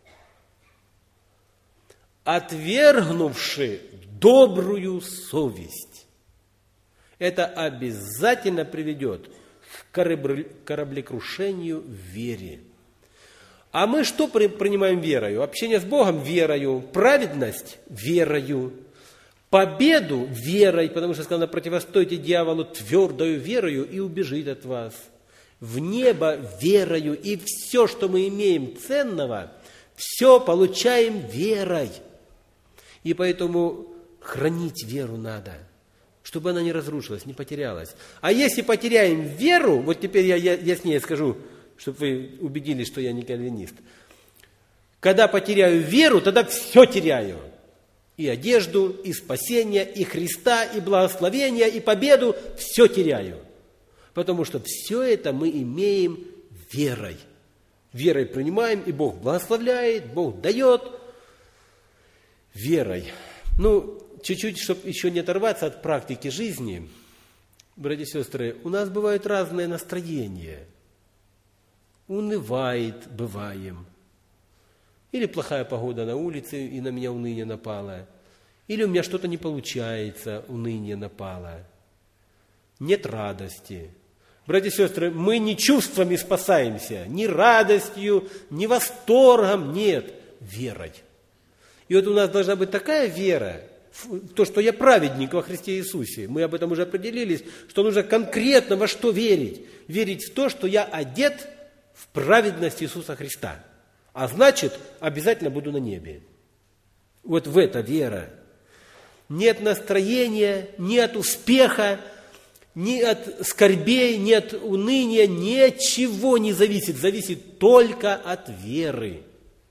Отвергнувши добрую совесть. Это обязательно приведет к кораблекрушению в вере. А мы что принимаем верою? Общение с Богом верою, праведность верою, победу верой, потому что сказано, противостойте дьяволу твердою верою и убежит от вас. В небо верою, и все, что мы имеем ценного, все получаем верой. И поэтому хранить веру надо, чтобы она не разрушилась, не потерялась. А если потеряем веру, вот теперь я яснее скажу, чтобы вы убедились, что я не кальвинист. Когда потеряю веру, тогда все теряю. И одежду, и спасение, и Христа, и благословение, и победу, все теряю. Потому что все это мы имеем верой. Верой принимаем, и Бог благословляет, Бог дает. Верой. Чуть-чуть, чтобы еще не оторваться от практики жизни, братья и сестры, у нас бывают разные настроения. Унывает, бываем. Или плохая погода на улице, и на меня уныние напало. Или у меня что-то не получается, уныние напало. Нет радости. Братья и сестры, мы не чувствами спасаемся, ни радостью, ни восторгом, нет, верой. И вот у нас должна быть такая вера, в то, что я праведник во Христе Иисусе. Мы об этом уже определились, что нужно конкретно во что верить. Верить в то, что я одет в праведность Иисуса Христа. А значит, обязательно буду на небе. Вот в это вера. Нет настроения, нет успеха, ни от скорбей, ни от уныния, ничего не зависит. Зависит только от веры.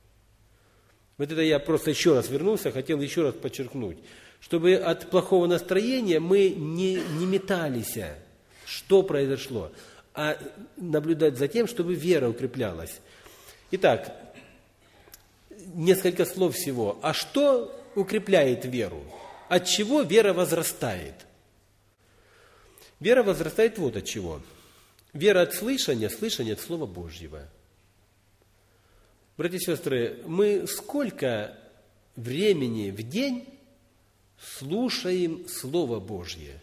Вот это я просто еще раз вернулся, хотел еще раз подчеркнуть, чтобы от плохого настроения мы не метались, что произошло, а наблюдать за тем, чтобы вера укреплялась. Итак, несколько слов всего. А что укрепляет веру? От чего вера возрастает? Вера возрастает вот от чего. Вера от слышания, слышание от Слова Божьего. Братья и сестры, мы сколько времени в день слушаем Слово Божье?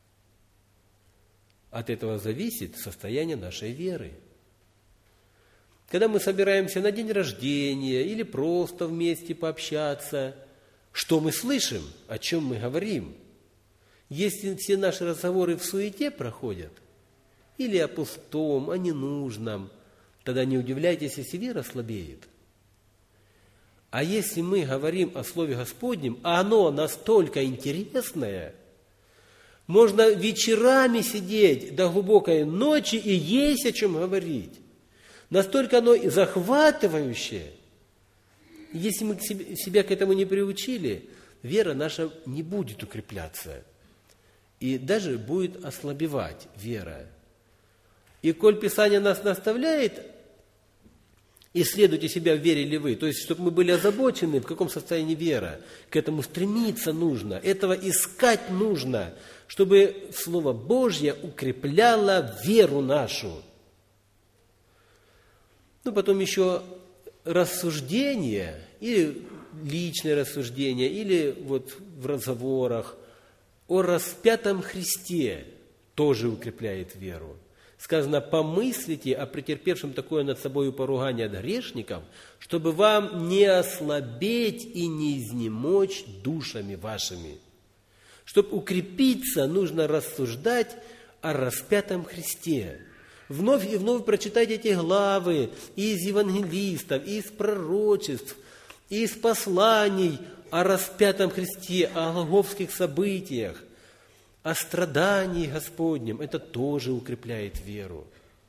От этого зависит состояние нашей веры. Когда мы собираемся на день рождения или просто вместе пообщаться, что мы слышим, о чем мы говорим? Если все наши разговоры в суете проходят, или о пустом, о ненужном, тогда не удивляйтесь, если вера слабеет. А если мы говорим о Слове Господнем, а оно настолько интересное, можно вечерами сидеть до глубокой ночи и есть о чем говорить. Настолько оно захватывающее. Если мы себя к этому не приучили, вера наша не будет укрепляться. И даже будет ослабевать вера. И коль Писание нас наставляет, исследуйте себя, верили вы, то есть, чтобы мы были озабочены, в каком состоянии вера, к этому стремиться нужно, этого искать нужно, чтобы Слово Божье укрепляло веру нашу. Потом еще рассуждение, или личное рассуждение, или вот в разговорах о распятом Христе тоже укрепляет веру. Сказано, помыслите о претерпевшем такое над собой поругание от грешников, чтобы вам не ослабеть и не изнемочь душами вашими. Чтобы укрепиться, нужно рассуждать о распятом Христе. Вновь и вновь прочитайте эти главы и из евангелистов, и из пророчеств, и из посланий о распятом Христе, о голгофских событиях, о страдании Господнем. Это тоже укрепляет веру.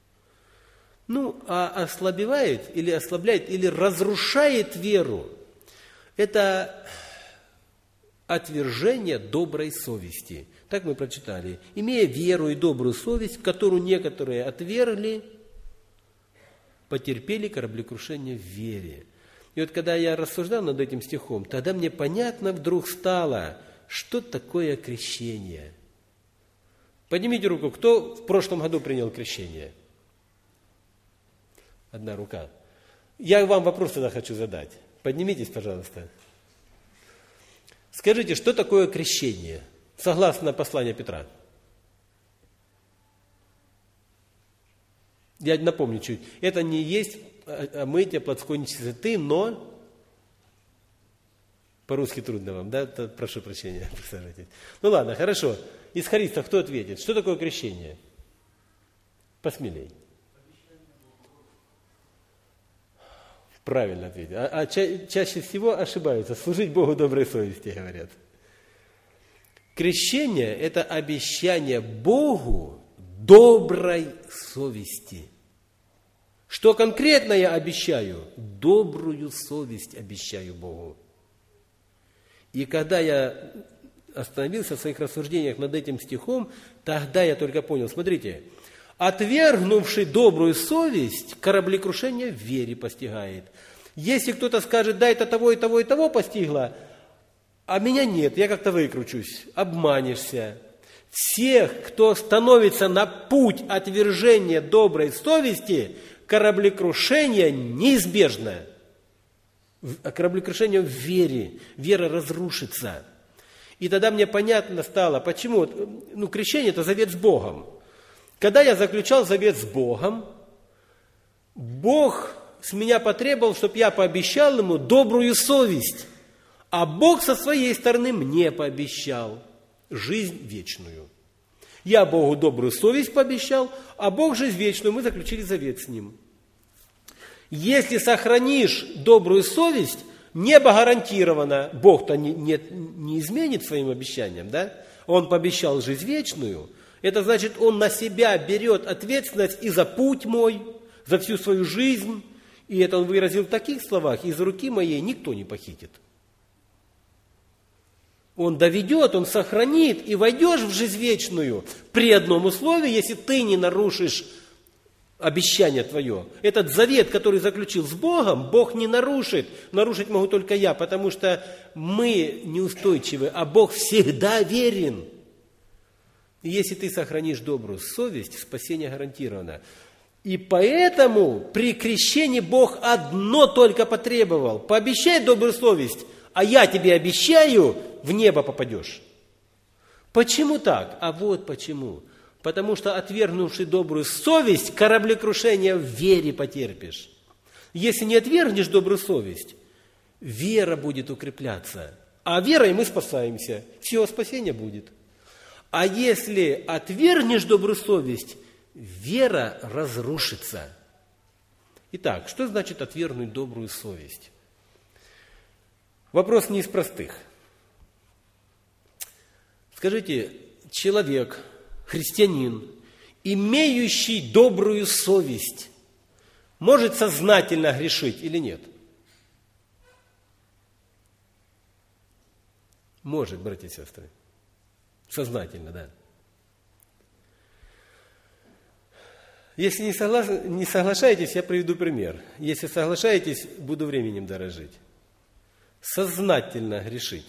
А ослабевает, или ослабляет, или разрушает веру, это отвержение доброй совести. Так мы прочитали. Имея веру и добрую совесть, которую некоторые отвергли, потерпели кораблекрушение в вере. И вот когда я рассуждал над этим стихом, тогда мне понятно вдруг стало, что такое крещение. Поднимите руку, кто в прошлом году принял крещение? Одна рука. Я вам вопрос тогда хочу задать. Поднимитесь, пожалуйста. Скажите, что такое крещение, согласно посланию Петра? Я напомню чуть. Это не есть омытие плотской нечистоты, но... По-русски трудно вам, да? Прошу прощения, присаживайтесь. Ладно, хорошо. Из хористов кто ответит? Что такое крещение? Посмелей. Правильно ответил. Чаще всего ошибаются. Служить Богу доброй совести, говорят. Крещение – это обещание Богу доброй совести. Что конкретно я обещаю? Добрую совесть обещаю Богу. И когда я остановился в своих рассуждениях над этим стихом, тогда я только понял, смотрите, отвергнувший добрую совесть, кораблекрушение в вере постигает. Если кто-то скажет, да, это того и того и того постигло, а меня нет, я как-то выкручусь, обманешься. Всех, кто становится на путь отвержения доброй совести, кораблекрушение неизбежно. Кораблекрушение в вере, вера разрушится. И тогда мне понятно стало, почему, крещение – это завет с Богом. Когда я заключал завет с Богом, Бог с меня потребовал, чтобы я пообещал Ему добрую совесть, а Бог со своей стороны мне пообещал жизнь вечную. Я Богу добрую совесть пообещал, а Бог жизнь вечную, мы заключили завет с Ним. Если сохранишь добрую совесть, небо гарантировано, Бог-то не изменит своим обещаниям, да? Он пообещал жизнь вечную, это значит, Он на себя берет ответственность и за путь мой, за всю свою жизнь, и это Он выразил в таких словах: из руки моей никто не похитит. Он доведет, Он сохранит, и войдешь в жизнь вечную при одном условии, если ты не нарушишь обещание твое. Этот завет, который заключил с Богом, Бог не нарушит. Нарушить могу только я, потому что мы неустойчивы, а Бог всегда верен. И если ты сохранишь добрую совесть, спасение гарантировано. И поэтому при крещении Бог одно только потребовал: пообещай добрую совесть, а я тебе обещаю, в небо попадешь. Почему так? А вот почему. Потому что, отвергнувший добрую совесть, кораблекрушение в вере потерпишь. Если не отвергнешь добрую совесть, вера будет укрепляться. А верой мы спасаемся. Все, спасение будет. А если отвергнешь добрую совесть, вера разрушится. Итак, что значит отвергнуть добрую совесть? Вопрос не из простых. Скажите, человек, христианин, имеющий добрую совесть, может сознательно грешить или нет? Может, братья и сестры. Сознательно, да. Если не соглашаетесь, я приведу пример. Если соглашаетесь, буду временем дорожить. Сознательно грешить.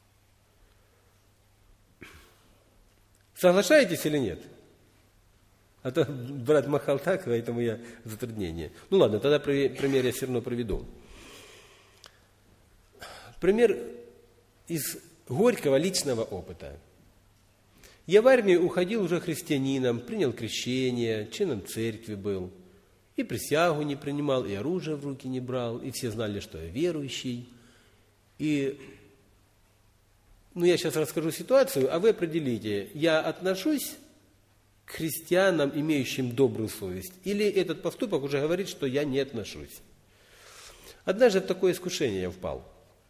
Соглашаетесь или нет? А то брат махал так, поэтому я в затруднении. Ну ладно, тогда пример я все равно приведу. Пример из горького личного опыта. Я в армию уходил уже христианином, принял крещение, членом церкви был. И присягу не принимал, и оружие в руки не брал, и все знали, что я верующий. И, я сейчас расскажу ситуацию, а вы определите, я отношусь к христианам, имеющим добрую совесть, или этот поступок уже говорит, что я не отношусь. Однажды в такое искушение я впал.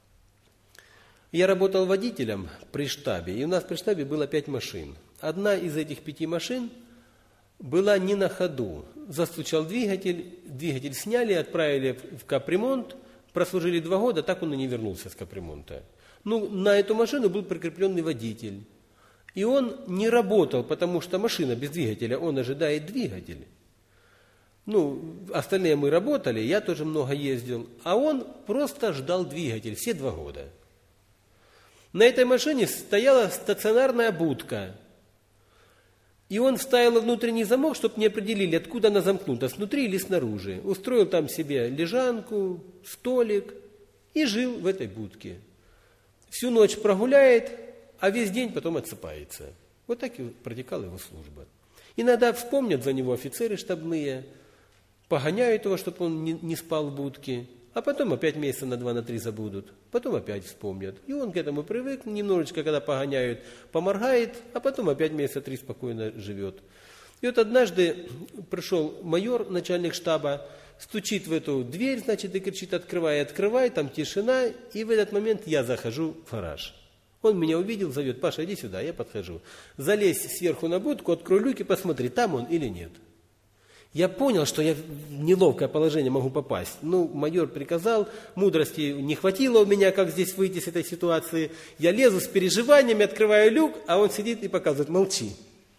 Я работал водителем при штабе, и у нас при штабе было 5 машин. Одна из этих 5 машин была не на ходу. Застучал двигатель сняли, отправили в капремонт, прослужили 2 года, так он и не вернулся с капремонта. На эту машину был прикрепленный водитель. И он не работал, потому что машина без двигателя, он ожидает двигатель. Остальные мы работали, я тоже много ездил, а он просто ждал двигатель все 2 года. На этой машине стояла стационарная будка. И он вставил внутренний замок, чтобы не определили, откуда она замкнута, снутри или снаружи. Устроил там себе лежанку, столик и жил в этой будке. Всю ночь прогуляет, а весь день потом отсыпается. Вот так и протекала его служба. Иногда вспомнят за него офицеры штабные, погоняют его, чтобы он не спал в будке, а потом опять месяца на 2, на 3 забудут, потом опять вспомнят. И он к этому привык, немножечко, когда погоняют, поморгает, а потом опять месяца 3 спокойно живет. И вот однажды пришел майор, начальник штаба, стучит в эту дверь, и кричит: открывай, открывай, там тишина, и в этот момент я захожу в гараж. Он меня увидел, зовет: Паша, иди сюда, я подхожу. Залезь сверху на будку, открой люк и посмотри, там он или нет. Я понял, что я в неловкое положение могу попасть. Майор приказал, мудрости не хватило у меня, как здесь выйти с этой ситуации. Я лезу с переживаниями, открываю люк, а он сидит и показывает: молчи.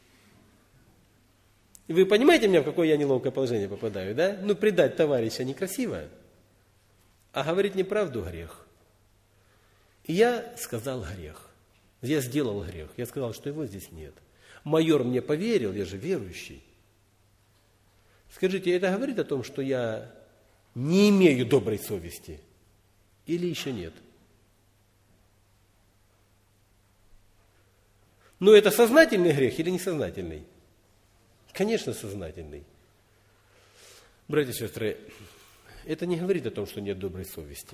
И вы понимаете меня, в какое я неловкое положение попадаю, да? Предать товарища некрасиво, а говорить неправду грех. И я сказал грех. Я сделал грех. Я сказал, что его здесь нет. Майор мне поверил, я же верующий. Скажите, это говорит о том, что я не имею доброй совести? Или еще нет? Это сознательный грех или несознательный? Конечно, сознательный. Братья и сестры, это не говорит о том, что нет доброй совести.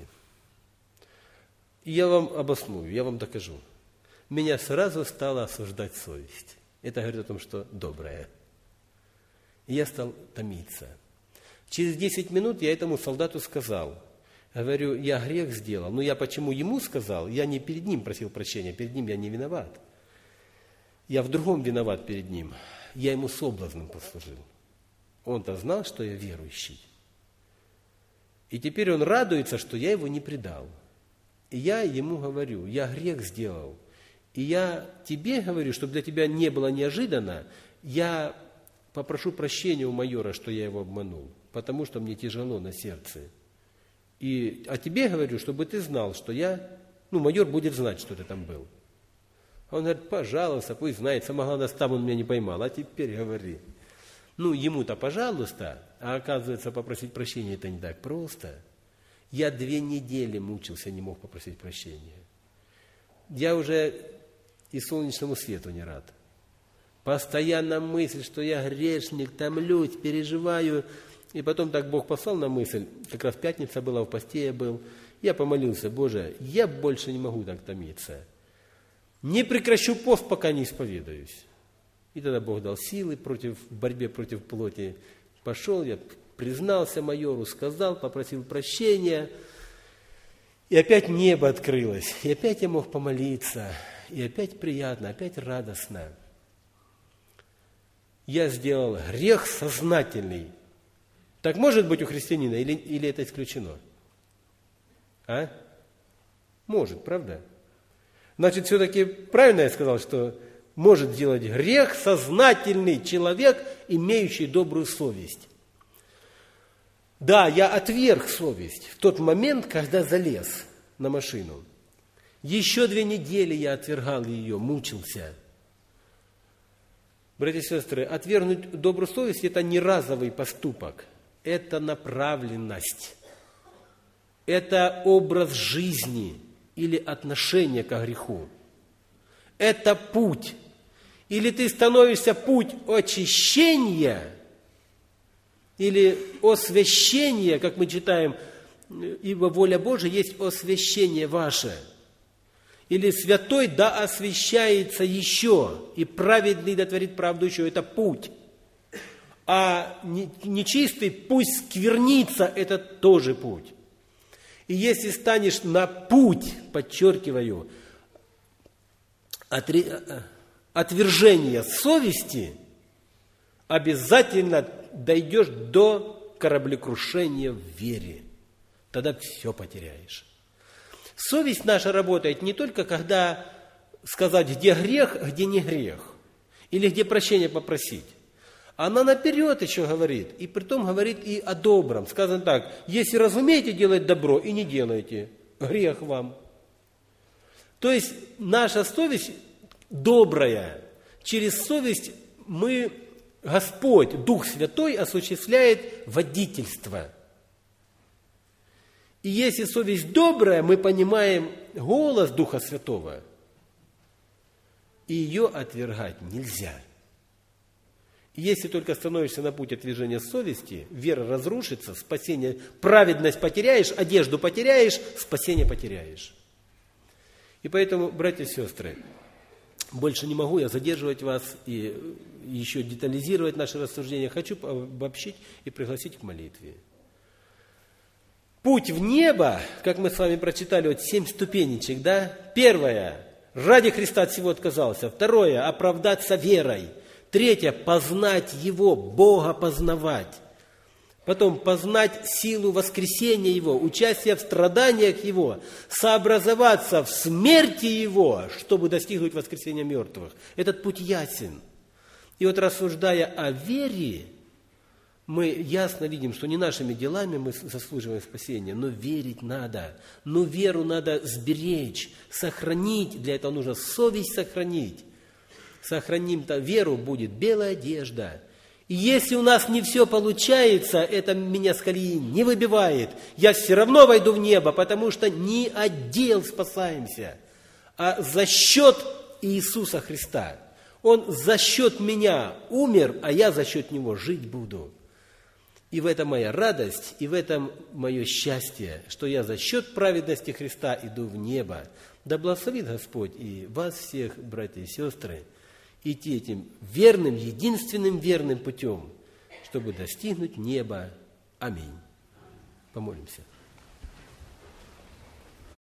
И я вам обосную, я вам докажу. Меня сразу стала осуждать совесть. Это говорит о том, что добрая. И я стал томиться. Через 10 минут я этому солдату сказал. Говорю, я грех сделал. Но я почему ему сказал? Я не перед ним просил прощения, перед ним я не виноват. Я в другом виноват перед ним. Я ему соблазном послужил. Он-то знал, что я верующий. И теперь он радуется, что я его не предал. И я ему говорю, я грех сделал. И я тебе говорю, чтобы для тебя не было неожиданно, я попрошу прощения у майора, что я его обманул, потому что мне тяжело на сердце. А тебе говорю, чтобы ты знал, что майор будет знать, что ты там был. Он говорит: пожалуйста, пусть знает, самое главное, там он меня не поймал, а теперь говори. Ему-то пожалуйста, а оказывается, попросить прощения это не так просто. Я 2 недели мучился, не мог попросить прощения. Я уже и солнечному свету не рад. Постоянно мысль, что я грешник, томлюсь, переживаю. И потом так Бог послал на мысль, как раз пятница была, в посте я был. Я помолился: Боже, я больше не могу так томиться. Не прекращу пост, пока не исповедаюсь. И тогда Бог дал силы в борьбе против плоти. Пошел, я признался майору, сказал, попросил прощения. И опять небо открылось. И опять я мог помолиться. И опять приятно, опять радостно. Я сделал грех сознательный. Так может быть у христианина или это исключено? Может, правда? Значит, все-таки правильно я сказал, что может делать грех сознательный человек, имеющий добрую совесть. Да, я отверг совесть в тот момент, когда залез на машину. Еще 2 недели я отвергал ее, мучился. Братья и сестры, отвергнуть добрую совесть – это не разовый поступок, это направленность, это образ жизни или отношение к греху. Это путь. Или ты становишься путь очищения, или освящения, как мы читаем, ибо воля Божия есть освящение ваше. Или святой да освящается еще, и праведный да творит правду еще. Это путь. А нечистый пусть сквернится, это тоже путь. И если станешь на путь, подчеркиваю, отвержения совести, обязательно дойдешь до кораблекрушения в вере. Тогда все потеряешь. Совесть наша работает не только, когда сказать, где грех, где не грех, или где прощения попросить. Она наперед еще говорит, и притом говорит и о добром. Сказано так, если разумеете делать добро и не делаете, грех вам. То есть наша совесть добрая. Через совесть Господь, Дух Святой, осуществляет водительство. И если совесть добрая, мы понимаем голос Духа Святого, и ее отвергать нельзя. И если только становишься на путь отвержения совести, вера разрушится, спасение, праведность потеряешь, одежду потеряешь, спасение потеряешь. И поэтому, братья и сестры, больше не могу я задерживать вас и еще детализировать наши рассуждения. Хочу обобщить и пригласить к молитве. Путь в небо, как мы с вами прочитали, 7 ступенечек, да? Первое, ради Христа от всего отказался. Второе, оправдаться верой. Третье, познать Его, Бога познавать. Потом познать силу воскресения Его, участие в страданиях Его, сообразоваться в смерти Его, чтобы достигнуть воскресения мертвых. Этот путь ясен. И вот рассуждая о вере, мы ясно видим, что не нашими делами мы заслуживаем спасения, но верить надо. Но веру надо сберечь, сохранить. Для этого нужно совесть сохранить. Сохраним-то веру, будет белая одежда. И если у нас не все получается, это меня с колеи не выбивает. Я все равно войду в небо, потому что не от дел спасаемся, а за счет Иисуса Христа. Он за счет меня умер, а я за счет Него жить буду. И в этом моя радость, и в этом мое счастье, что я за счет праведности Христа иду в небо. Да благословит Господь и вас всех, братья и сестры, идти этим верным, единственным верным путем, чтобы достигнуть неба. Аминь. Помолимся.